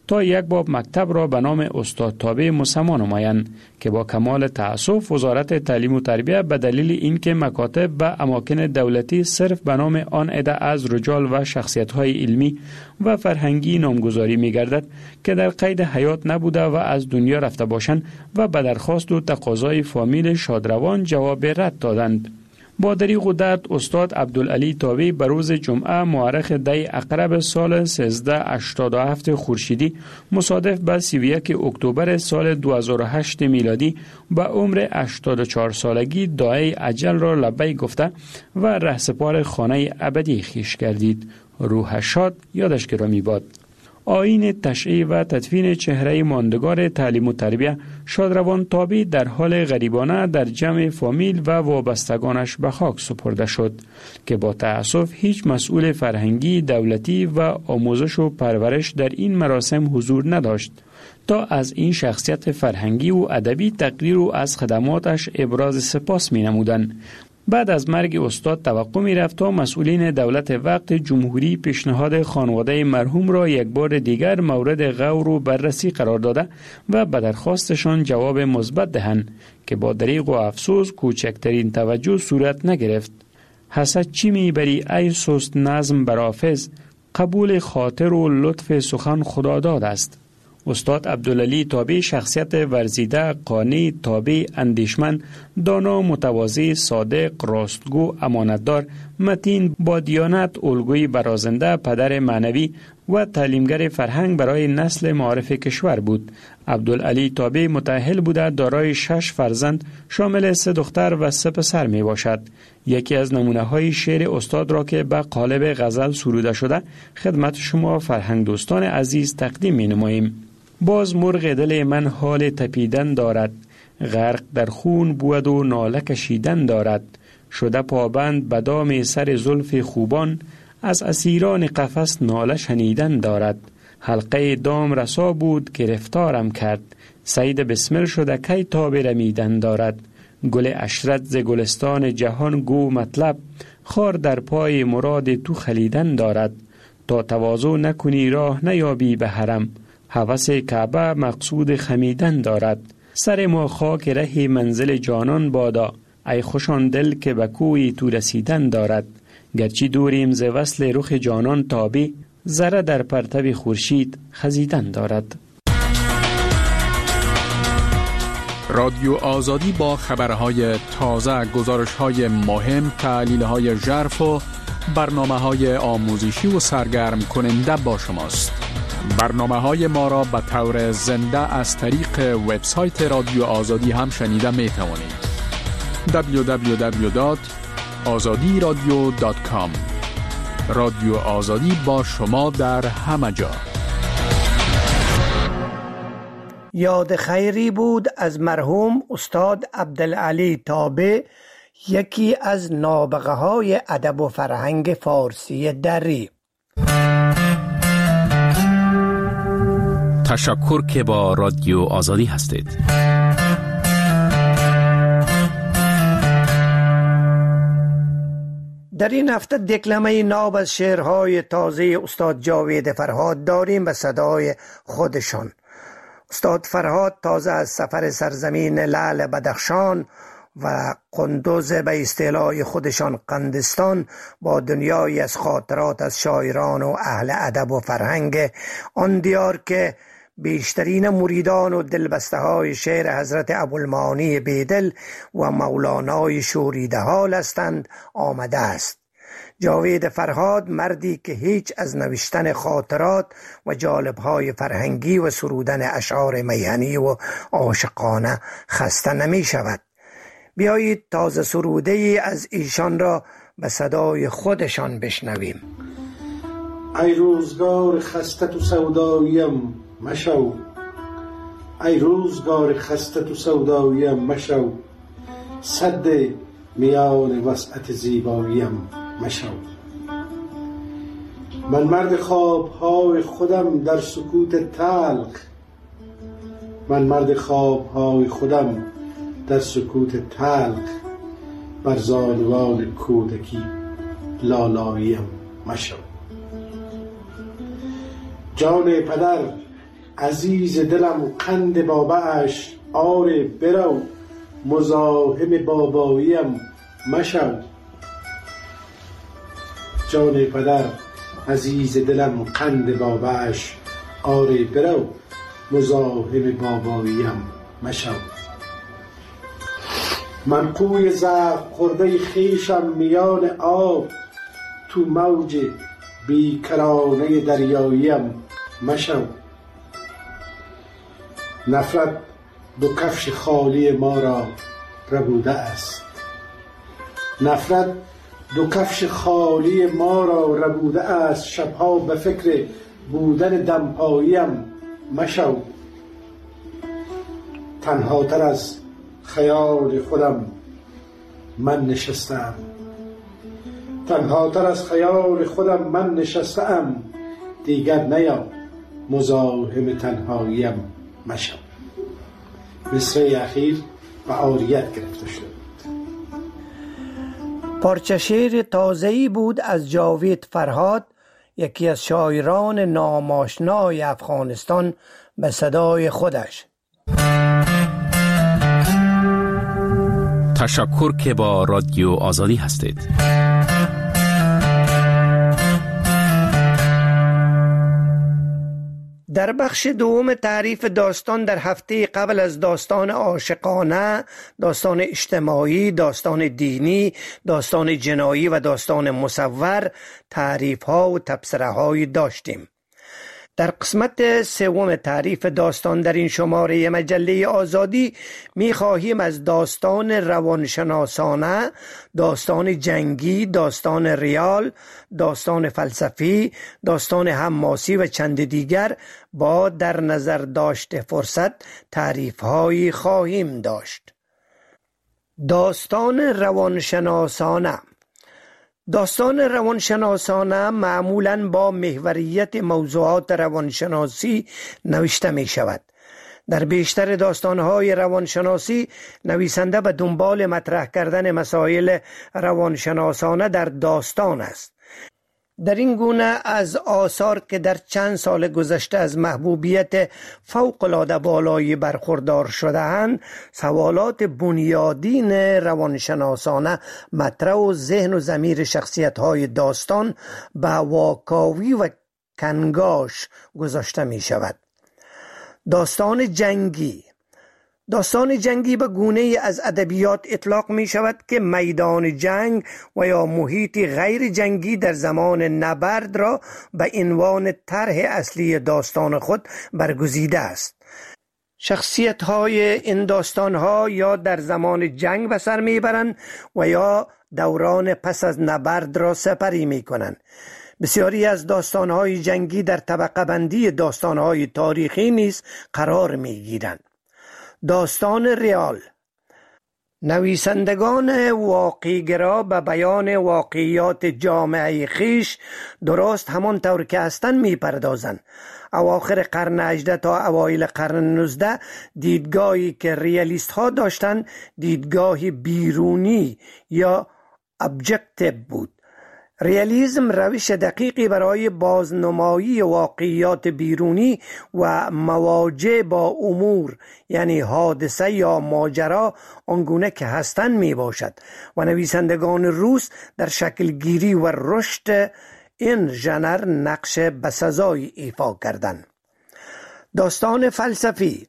تا یک باب مکتب را به نام استاد تابع مسما نمایند که با کمال تأسف وزارت تعلیم و تربیت به دلیل اینکه مکاتب و اماکن دولتی صرف به نام آن عده از رجال و شخصیت‌های علمی و فرهنگی نامگذاری می‌گردد که در قید حیات نبوده و از دنیا رفته باشند و به درخواست و تقاضای فامیل شادروان جواب رد دادند. با دریغ و درد استاد عبدالعلی تابع به روز جمعه مورخ دی عقرب سال 1387 خورشیدی مصادف به 31 اکتبر سال 2008 میلادی به عمر 84 سالگی داعی اجل را لبیک گفته و رهسپار خانه ابدی خویش گردید. روح شاد یادش گرامی باد. آیین تشییع و تدفین چهره ماندگار تعلیم و تربیت شادروان تابع در حال غریبانه در جمع فامیل و وابستگانش به خاک سپرده شد که با تأسف هیچ مسئول فرهنگی دولتی و آموزش و پرورش در این مراسم حضور نداشت تا از این شخصیت فرهنگی و ادبی تقریر و از خدماتش ابراز سپاس می نمودند. بعد از مرگ استاد توقع می رفت تا مسئولین دولت وقت جمهوری پیشنهاد خانواده مرحوم را یک بار دیگر مورد غور و بررسی قرار داده و به درخواستشان جواب مثبت دهند که با دریغ و افسوس کوچکترین توجه صورت نگرفت. حسد چی می بری ای سست نظم بر حافظ، قبول خاطر و لطف سخن خدا داد است. استاد عبدالعلی تابع شخصیت ورزیده، قانع، تابع، اندیشمند، دانا، متواضع، صادق، راستگو، امانتدار، متین، با دیانت، الگوی برازنده، پدر معنوی و تعلیمگر فرهنگ برای نسل معارف کشور بود. عبدالعلی تابع متأهل بوده، دارای 6 فرزند شامل 3 دختر و 3 پسر می باشد. یکی از نمونه های شعر استاد را که به قالب غزل سروده شده خدمت شما فرهنگ دوستان عزیز تقدیم می نماییم. باز مرغ دل من حال تپیدن دارد، غرق در خون بود و ناله کشیدن دارد. شده پابند به دام سر زلف خوبان، از اسیران قفس ناله شنیدن دارد. حلقه دام رسا بود گرفتارم کرد، صید بسمل شده کی تا برمیدن دارد. گل عشرت ز گلستان جهان گو مطلب، خار در پای مراد تو خلیدن دارد. تا تواضع نکنی راه نیابی به حرم، هوس کعبه مقصود خمیدن دارد. سر ما خاک ره منزل جانان بادا، ای خوشان دل که به کوی تو رسیدن دارد. گرچه دوریم ز وصل رخ جانان تابع، ذره در پرتو خورشید خزیدن دارد. رادیو آزادی با خبرهای تازه، گزارش‌های مهم، تحلیل‌های ژرف و برنامه‌های آموزشی و سرگرم کننده با شماست. برنامه‌های ما را به طور زنده از طریق وبسایت رادیو آزادی هم شنیده می توانید. www.azadiradio.com. رادیو آزادی با شما در همه جا. یاد خیری بود از مرحوم استاد عبدالعلی تابع، یکی از نابغه های ادب و فرهنگ فارسی دری. تشکر که با رادیو آزادی هستید. در این هفته دکلمه ناب از شعرهای تازه استاد جاوید فرهاد داریم به صدای خودشان. استاد فرهاد تازه از سفر سرزمین لعل بدخشان و قندوز به اصطلاح خودشان قندستان با دنیایی از خاطرات از شاعران و اهل ادب و فرهنگ آن دیار که بیشترین مریدان و دلبسته های شعر حضرت ابوالمعانی بیدل و مولانای شوریده حال هستند آمده است. جاوید فرهاد مردی که هیچ از نوشتن خاطرات و جالبهای فرهنگی و سرودن اشعار میهنی و عاشقانه خسته نمی شود. بیایید تازه سروده ای از ایشان را به صدای خودشان بشنویم. ای روزگار خسته تو سوداییم مشو، ای روزگار خسته تو سوداییم مشو، صد میان وسعت زیباییم مشو. من مرد خوابهای خودم در سکوت تلخ، من مرد خوابهای خودم در سکوت تلخ، بر زانوان کودکی لالاییم مشو. جان پدر عزیز دلم قند باباش آره برو مزاحم باباییم مشو. جان پدر عزیز دلم قند باباش آره برو مزاحم باباییم مشو. من قوی زخم خورده خویشم میان آب تو موج بیکرانه دریاییم مشو. نفرت دو کفش خالی ما را ربوده است. نفرت دو کفش خالی ما را ربوده است. شبها به فکر بودن دمپاییم مشو. تنها تر از خیال خودم من نشستم. تنها تر از خیال خودم من نشستم. دیگر نیا مزاحم تنهاییم مشو. مصرع اخیر و عاریت گرفته شد. پارچه شعر تازه‌ای بود از جاوید فرهاد، یکی از شاعران ناماشنای افغانستان، به صدای خودش. تشکر که با رادیو آزادی هستید. در بخش دوم تعریف داستان در هفته قبل از داستان عاشقانه، داستان اجتماعی، داستان دینی، داستان جنایی و داستان مصور تعریف ها و تبصره هایی داشتیم. در قسمت سوم تعریف داستان در این شماره مجله آزادی می خواهیم از داستان روانشناسانه، داستان جنگی، داستان ریال، داستان فلسفی، داستان حماسی و چند دیگر با در نظر داشت فرصت تعریف هایی خواهیم داشت. داستان روانشناسانه. داستان روانشناسانه معمولاً با محوریت موضوعات روانشناسی نوشته می شود. در بیشتر داستانهای روانشناسی نویسنده به دنبال مطرح کردن مسائل روانشناسانه در داستان است. در این گونه از آثار که در چند سال گذشته از محبوبیت فوق‌العاده بالایی برخوردار شده‌اند، سوالات بنیادین روانشناسانه مطرح و ذهن و ضمیر شخصیت‌های داستان به واکاوی و کنگاش گذاشته می شود. داستان جنگی. داستان جنگی به گونه‌ای از ادبیات اطلاق می شود که میدان جنگ و یا محیط غیر جنگی در زمان نبرد را به عنوان طرح اصلی داستان خود برگزیده است. شخصیت‌های این داستان‌ها یا در زمان جنگ به سر می‌برند و یا دوران پس از نبرد را سپری می‌کنند. بسیاری از داستان‌های جنگی در طبقه بندی داستان‌های تاریخی نیز قرار می‌گیرند. داستان ریال. نویسندگان واقعی‌گرا به بیان واقعیات جامعه خیش درست همانطور که هستند می‌پردازند. اواخر قرن 18 تا اوایل قرن 19 دیدگاهی که ریالیست ها داشتند دیدگاهی بیرونی یا ابجکتیو بود. ریالیسم روش دقیقی برای بازنمایی واقعیات بیرونی و مواجه با امور یعنی حادثه یا ماجرا آنگونه که هستند می باشد و نویسندگان روس در شکل گیری و رشد این ژانر نقش بسزایی ایفا کردند. داستان فلسفی.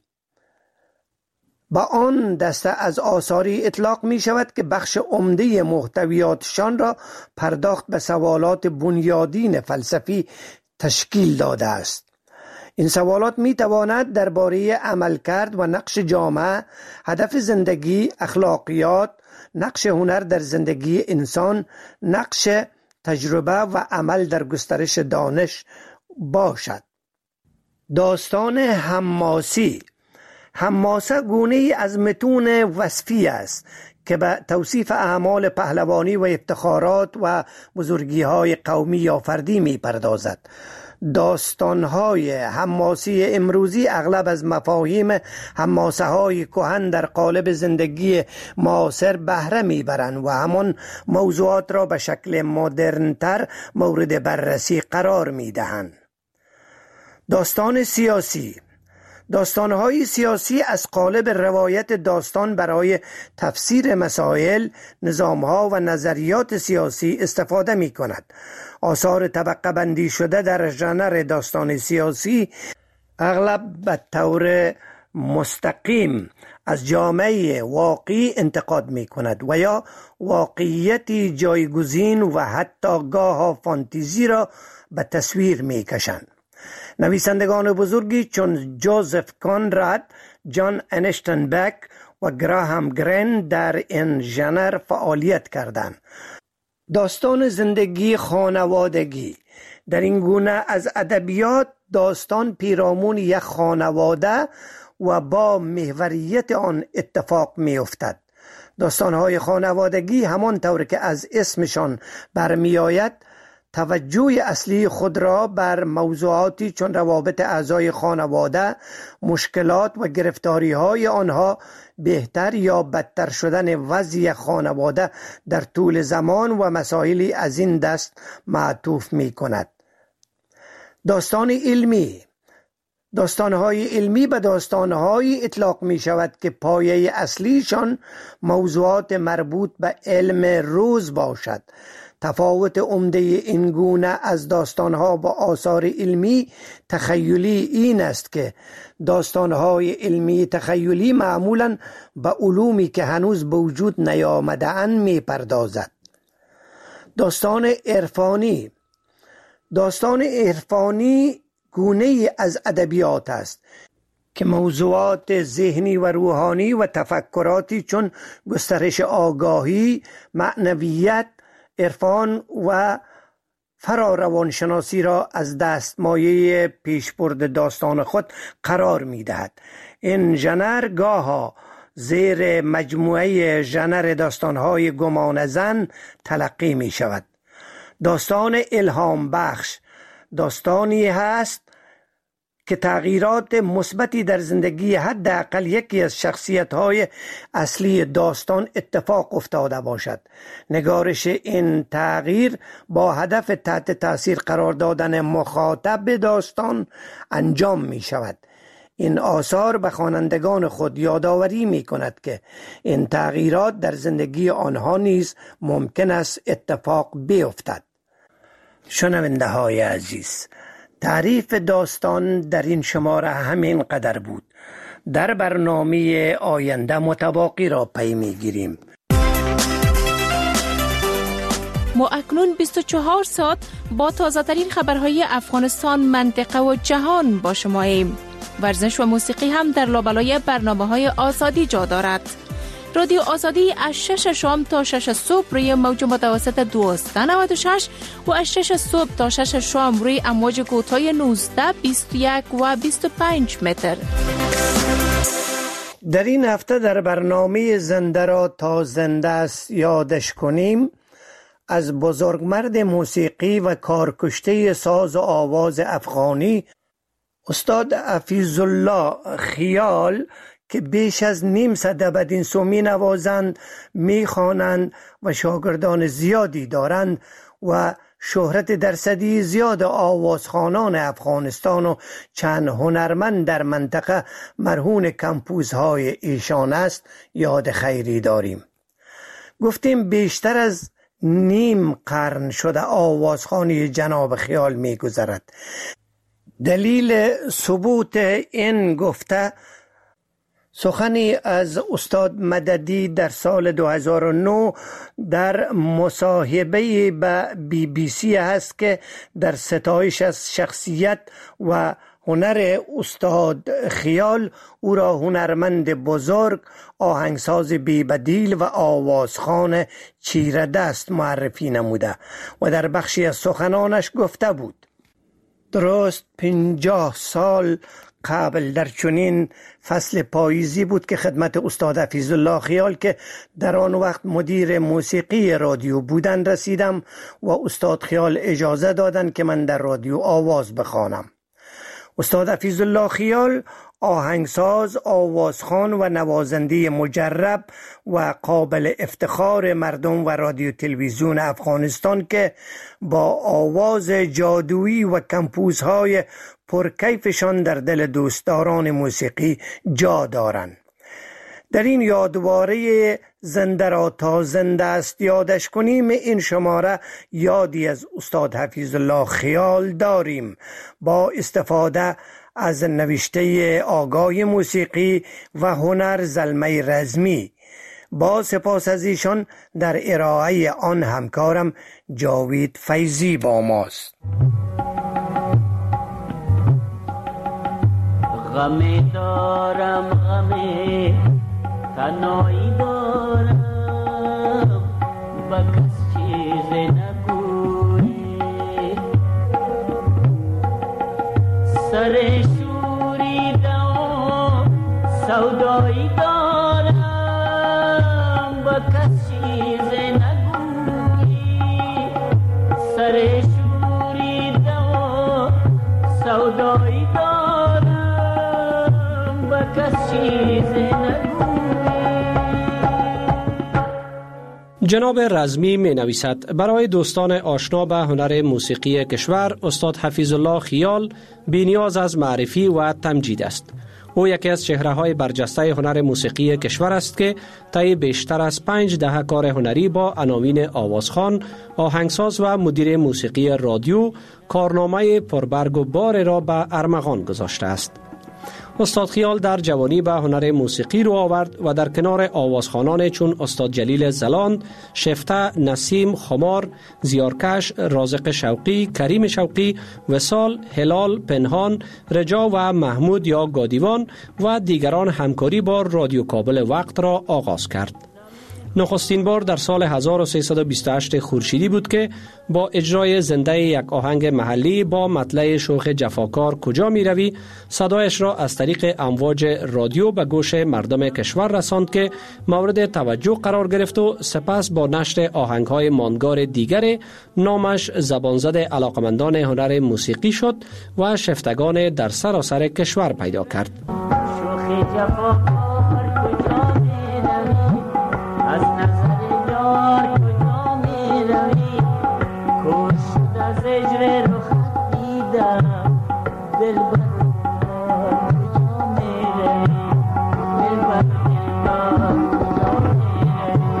با آن دسته از آثاری اطلاق می شود که بخش عمده محتویاتشان را پرداخت به سوالات بنیادین فلسفی تشکیل داده است. این سوالات می تواند درباره عملکرد و نقش جامعه، هدف زندگی، اخلاقیات، نقش هنر در زندگی انسان، نقش تجربه و عمل در گسترش دانش باشد. داستان حماسی. حماسه گونه‌ای از متون وصفی است که به توصیف اعمال پهلوانی و افتخارات و بزرگی‌های قومی یا فردی می‌پردازد. داستان‌های حماسی امروزی اغلب از مفاهیم حماسه‌های کهن در قالب زندگی معاصر بهره می‌برند و همان موضوعات را به شکل مدرن‌تر مورد بررسی قرار می‌دهند. داستان سیاسی. داستان‌های سیاسی از قالب روایت داستان برای تفسیر مسائل، نظام‌ها و نظریات سیاسی استفاده می‌کند. آثار طبقه بندی شده در ژانر داستان سیاسی اغلب به طور مستقیم از جامعه واقعی انتقاد می‌کند و یا واقعیتی جایگزین و حتی گاه فانتزی را به تصویر می‌کشند. نویسندگان بزرگی چون جوزف کانراد، جان انیشتن بک و گراهام گرین در این ژانر فعالیت کردند. داستان زندگی خانوادگی در این گونه از ادبیات داستان پیرامون یک خانواده و با محوریت آن اتفاق می افتد. داستان‌های خانوادگی همان طور که از اسمشان برمی آید توجه اصلی خود را بر موضوعاتی چون روابط اعضای خانواده، مشکلات و گرفتاری‌های آنها، بهتر یا بدتر شدن وضع خانواده در طول زمان و مسائلی از این دست معطوف می کند. داستان‌های علمی به داستان‌های اطلاق می شود که پایه اصلیشان موضوعات مربوط به علم روز باشد. تفاوت عمده این گونه از داستان‌ها با آثار علمی تخیلی این است که داستان‌های علمی تخیلی معمولاً به علومی که هنوز به وجود نیامده‌اند می‌پردازد. داستان عرفانی گونه‌ای از ادبیات است که موضوعات ذهنی و روحانی و تفکراتی چون گسترش آگاهی، معنویت، عرفان و فراروانشناسی را از دستمایه پیشبرد داستان خود قرار می دهد. این ژانر گاها زیر مجموعه ژانر داستان‌های گمانه‌زن تلقی می شود. داستان الهام بخش داستانی هست که تغییرات مثبتی در زندگی حداقل یکی از شخصیت‌های اصلی داستان اتفاق افتاده باشد. نگارش این تغییر با هدف تحت تاثیر قرار دادن مخاطب به داستان انجام می شود. این آثار به خوانندگان خود یادآوری می کند که این تغییرات در زندگی آنها نیز ممکن است اتفاق بیفتد. شنونده های عزیز، تعریف داستان در این شماره همین قدر بود. در برنامه آینده متباقی را پی می‌گیریم. ما اکنون 24 ساعت با تازه‌ترین خبرهای افغانستان، منطقه و جهان با شماییم. ورزش و موسیقی هم در لابلای برنامه‌های آزادی جا دارد. رادیو آزادی از 6 شام تا 6 صبح روی موج متوسط 1296 و از 6 صبح تا 6 شام روی امواج کوتاه 19، 21 و 25 متر. در این هفته در برنامه زنده را تا زنده است یادش کنیم از بزرگمرد موسیقی و کارکشته ساز و آواز افغانی استاد حفیظ الله خیال که بیش از نیم صده بدین سو می نوازند، می خوانند و شاگردان زیادی دارند و شهرت درصدی زیاد آوازخوانان افغانستان و چند هنرمند در منطقه مرهون کمپوزهای ایشان است، یاد خیری داریم. گفتیم بیشتر از نیم قرن شده آوازخوانی جناب خیال می گذرد. دلیل ثبوت این گفته سخنی از استاد مددی در سال 2009 در مصاحبه به BBC هست که در ستایش از شخصیت و هنر استاد خیال او را هنرمند بزرگ، آهنگساز بی‌بدیل و آوازخوان چیره دست معرفی نموده و در بخشی از سخنانش گفته بود: درست 50 سال قبل در چنین فصل پاییزی بود که خدمت استاد حفیظ الله خیال که در آن وقت مدیر موسیقی رادیو بودند رسیدم و استاد خیال اجازه دادند که من در رادیو آواز بخوانم. استاد حفیظ الله خیال آهنگساز، آوازخوان و نوازنده مجرب و قابل افتخار مردم و رادیو تلویزیون افغانستان که با آواز جادویی و کمپوزهای پرکیفشان در دل دوستداران موسیقی جا دارند. در این یادواره زنده را تا زنده است یادش کنیم، این شماره یادی از استاد حفیظ الله خیال داریم با استفاده از نوشته آگاه موسیقی و هنر زلمه رزمی. با سپاس از ایشان در ارائه آن همکارم جاوید فیضی با ماست. غمی دارم غمی تنهایی دارم با کس چیز نگویی سر شوریده و سودایی دارم با کس چیز نگویی سر شوریده و سودایی دارم با کس چیز نگویی. جناب رزمی می نویسد برای دوستان آشنا به هنر موسیقی کشور استاد حفیظ الله خیال بی‌نیاز از معرفی و تمجید است. او یکی از چهره‌های برجسته هنر موسیقی کشور است که طی بیشتر از 5 دهه کار هنری با عناوین آوازخوان، آهنگساز و مدیر موسیقی رادیو کارنامه پربرگ و بار را به ارمغان گذاشته است. استاد خیال در جوانی به هنر موسیقی رو آورد و در کنار آوازخوانان چون استاد جلیل زلاند، شفته، نسیم، خمار، زیارکش، رازق شوقی، کریم شوقی، وصال، هلال، پنهان، رجا و محمود یا گادیوان و دیگران همکاری با رادیو کابل وقت را آغاز کرد. نخستین بار در سال 1328 خورشیدی بود که با اجرای زنده یک آهنگ محلی با مطلع شوخ جفاکار کجا می روی صدایش را از طریق امواج رادیو به گوش مردم کشور رساند که مورد توجه قرار گرفت و سپس با نشر آهنگ‌های ماندگار دیگر نامش زبانزد علاقمندان هنر موسیقی شد و شفتگان در سراسر کشور پیدا کرد. شوخ جفاکار کجا می روی از نظر یار کجا می روی کشت از اجر رخ دیدم دلبر کجا می روی دلبر کجا می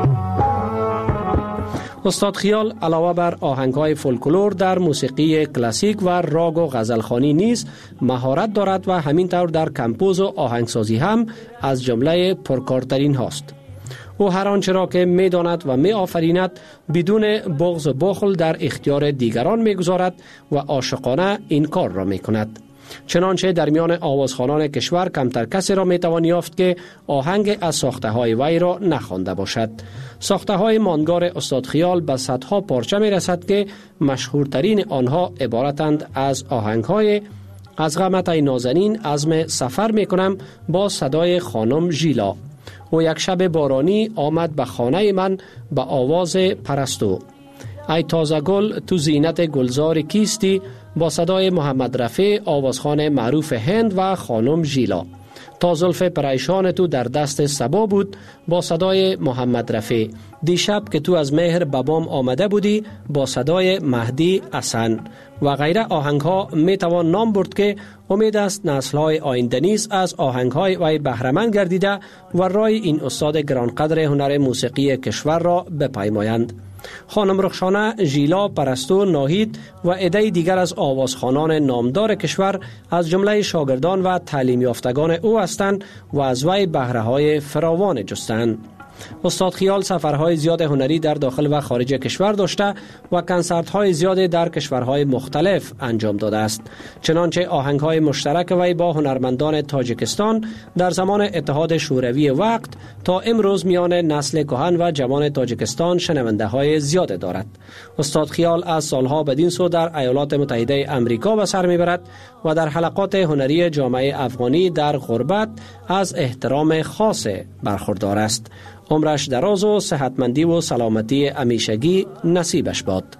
روی. استاد خیال علاوه بر آهنگ‌های فولکلور در موسیقی کلاسیک و راگ و غزلخوانی نیز مهارت دارد و همینطور در کمپوز و آهنگسازی هم از جمله پرکارترین هاست. او هر آنچه را که می داند و می آفریند بدون بغض و بخل در اختیار دیگران می گذارد و عاشقانه این کار را می کند. چنانچه در میان آوازخوانان کشور کمتر کسی را می توان یافت که آهنگ از ساخته های وی را نخوانده باشد. ساخته های ماندگار استاد خیال به صدها پارچه می رسد که مشهورترین آنها عبارتند از آهنگ های از غمت ای نازنین عزم سفر می کنم با صدای خانم ژیلا و یک شب بارانی آمد به خانه من به آواز پرستو، ای تازه گل تو زینت گلزار کیستی با صدای محمد رفیع آوازخوان معروف هند و خانم ژیلا، تا زلف پریشان تو در دست صبا بود با صدای محمد رفیع، دیشب که تو از مهر بابام آمده بودی با صدای مهدی حسن و غیره آهنگ ها می توان نام برد که امید است نسل های آینده نیز از آهنگ های وی بهره‌مند گردیده و رای این استاد گرانقدر هنر موسیقی کشور را بپیمایند. خانم رخشانه، ژیلا، پرستو، ناهید و عده دیگر از آوازخوانان نامدار کشور از جمله شاگردان و تعلیم یافتگان او هستند و از وی بهره‌های فراوان جستند. استاد خیال سفرهای زیاد هنری در داخل و خارج کشور داشته و کنسرت‌های زیاد در کشورهای مختلف انجام داده است. چنانچه آهنگ‌های مشترک وی با هنرمندان تاجیکستان در زمان اتحاد شوروی وقت تا امروز میان نسل کهن و جوان تاجیکستان شنونده‌های زیاد دارد. استاد خیال از سالها بدین سو در ایالات متحده آمریکا به سر میبرد و در حلقات هنری جامعه افغانی در غربت از احترام خاص برخوردار است. عمرش دراز و صحتمندی و سلامتی همیشگی نصیبش باد.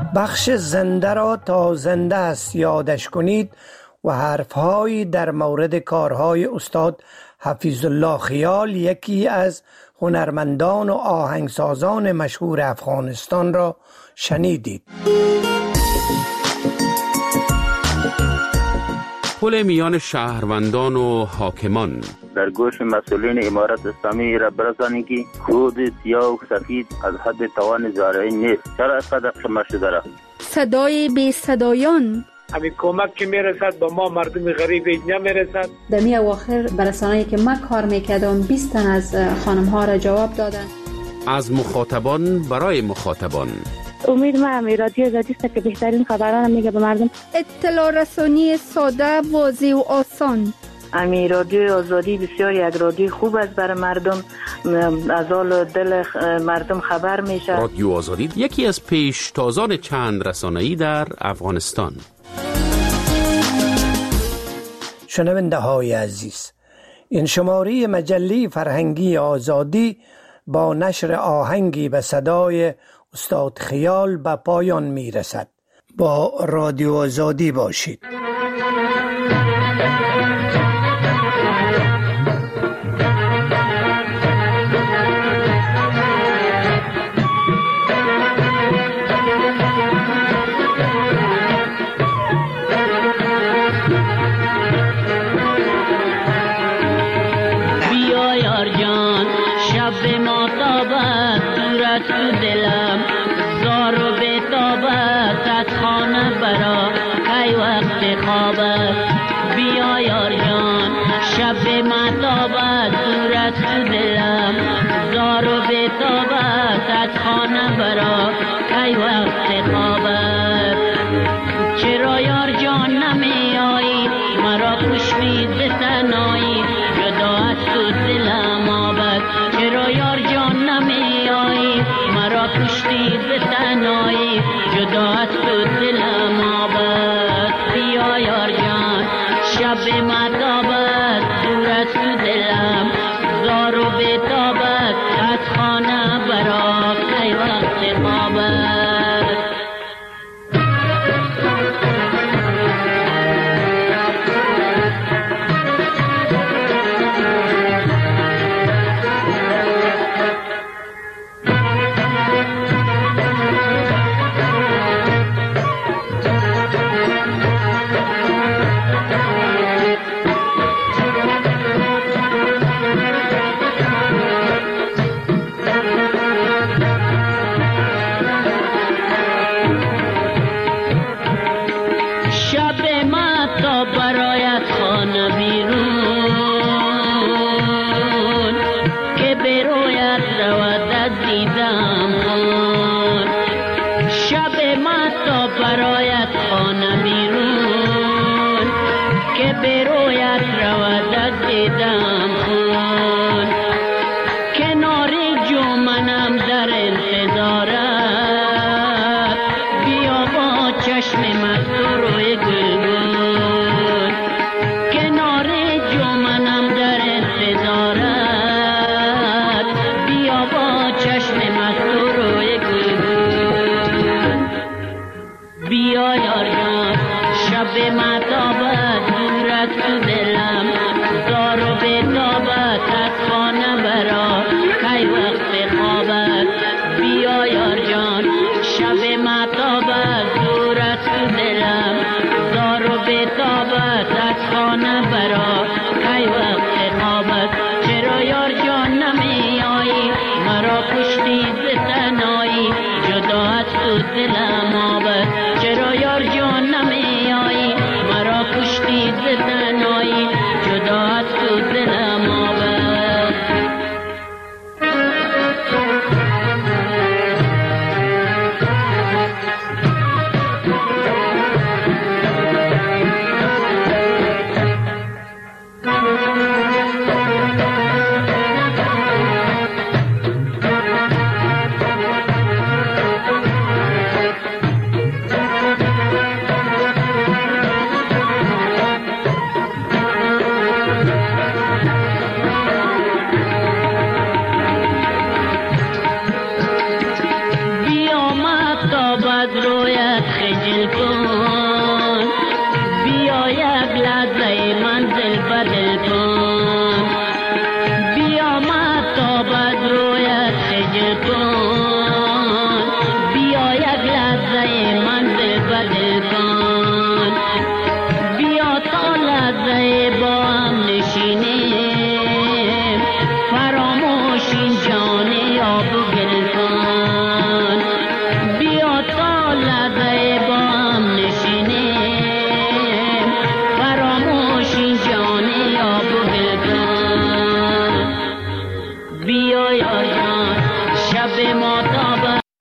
بخش زنده را تا زنده است یادش کنید و حرفهایی در مورد کارهای استاد حفیظ الله خیال، یکی از هنرمندان و آهنگسازان مشهور افغانستان را شنیدید. پل میان شهروندان و حاکمان. در گوش مسئولین امارت اسلامی را برسانید که خود سیاه و سفید از حد توان زارعی نیست. چرا اینقدر شمار شده را؟ صدای بی صدایان. همین کمک که میرسد با ما مردم غریب نمیرسد. در می اواخر برسانه‌ای که من کار میکردم 20 تن از خانم ها را جواب دادن. از مخاطبان برای مخاطبان. امید ما رادیو آزادی است که بهترین خبران میگه به مردم. اطلاع رسانی ساده، واضح و آسان. رادیو آزادی بسیار یک رادیو خوب است برای مردم، از حال دل مردم خبر میشه. رادیو آزادی یکی از پیشتازان چند رسانه‌ای در افغانستان. شنونده های عزیز، این شماره مجله فرهنگی آزادی با نشر آهنگی به صدای استاد خیال به پایان می رسد. با رادیو آزادی باشید. چرا یار جان نمی آیی مرا کشمی به تنهایی جدا از تو دلم آبد. چرا یار جان نمی آیی مرا کشتی به تنهایی جدا از تو دلم آبد. بیا یار جان شب متابت دور از تو دلم زار و بتابت از خانه برا کی وقت خوابت. بیا یار جان شب متابت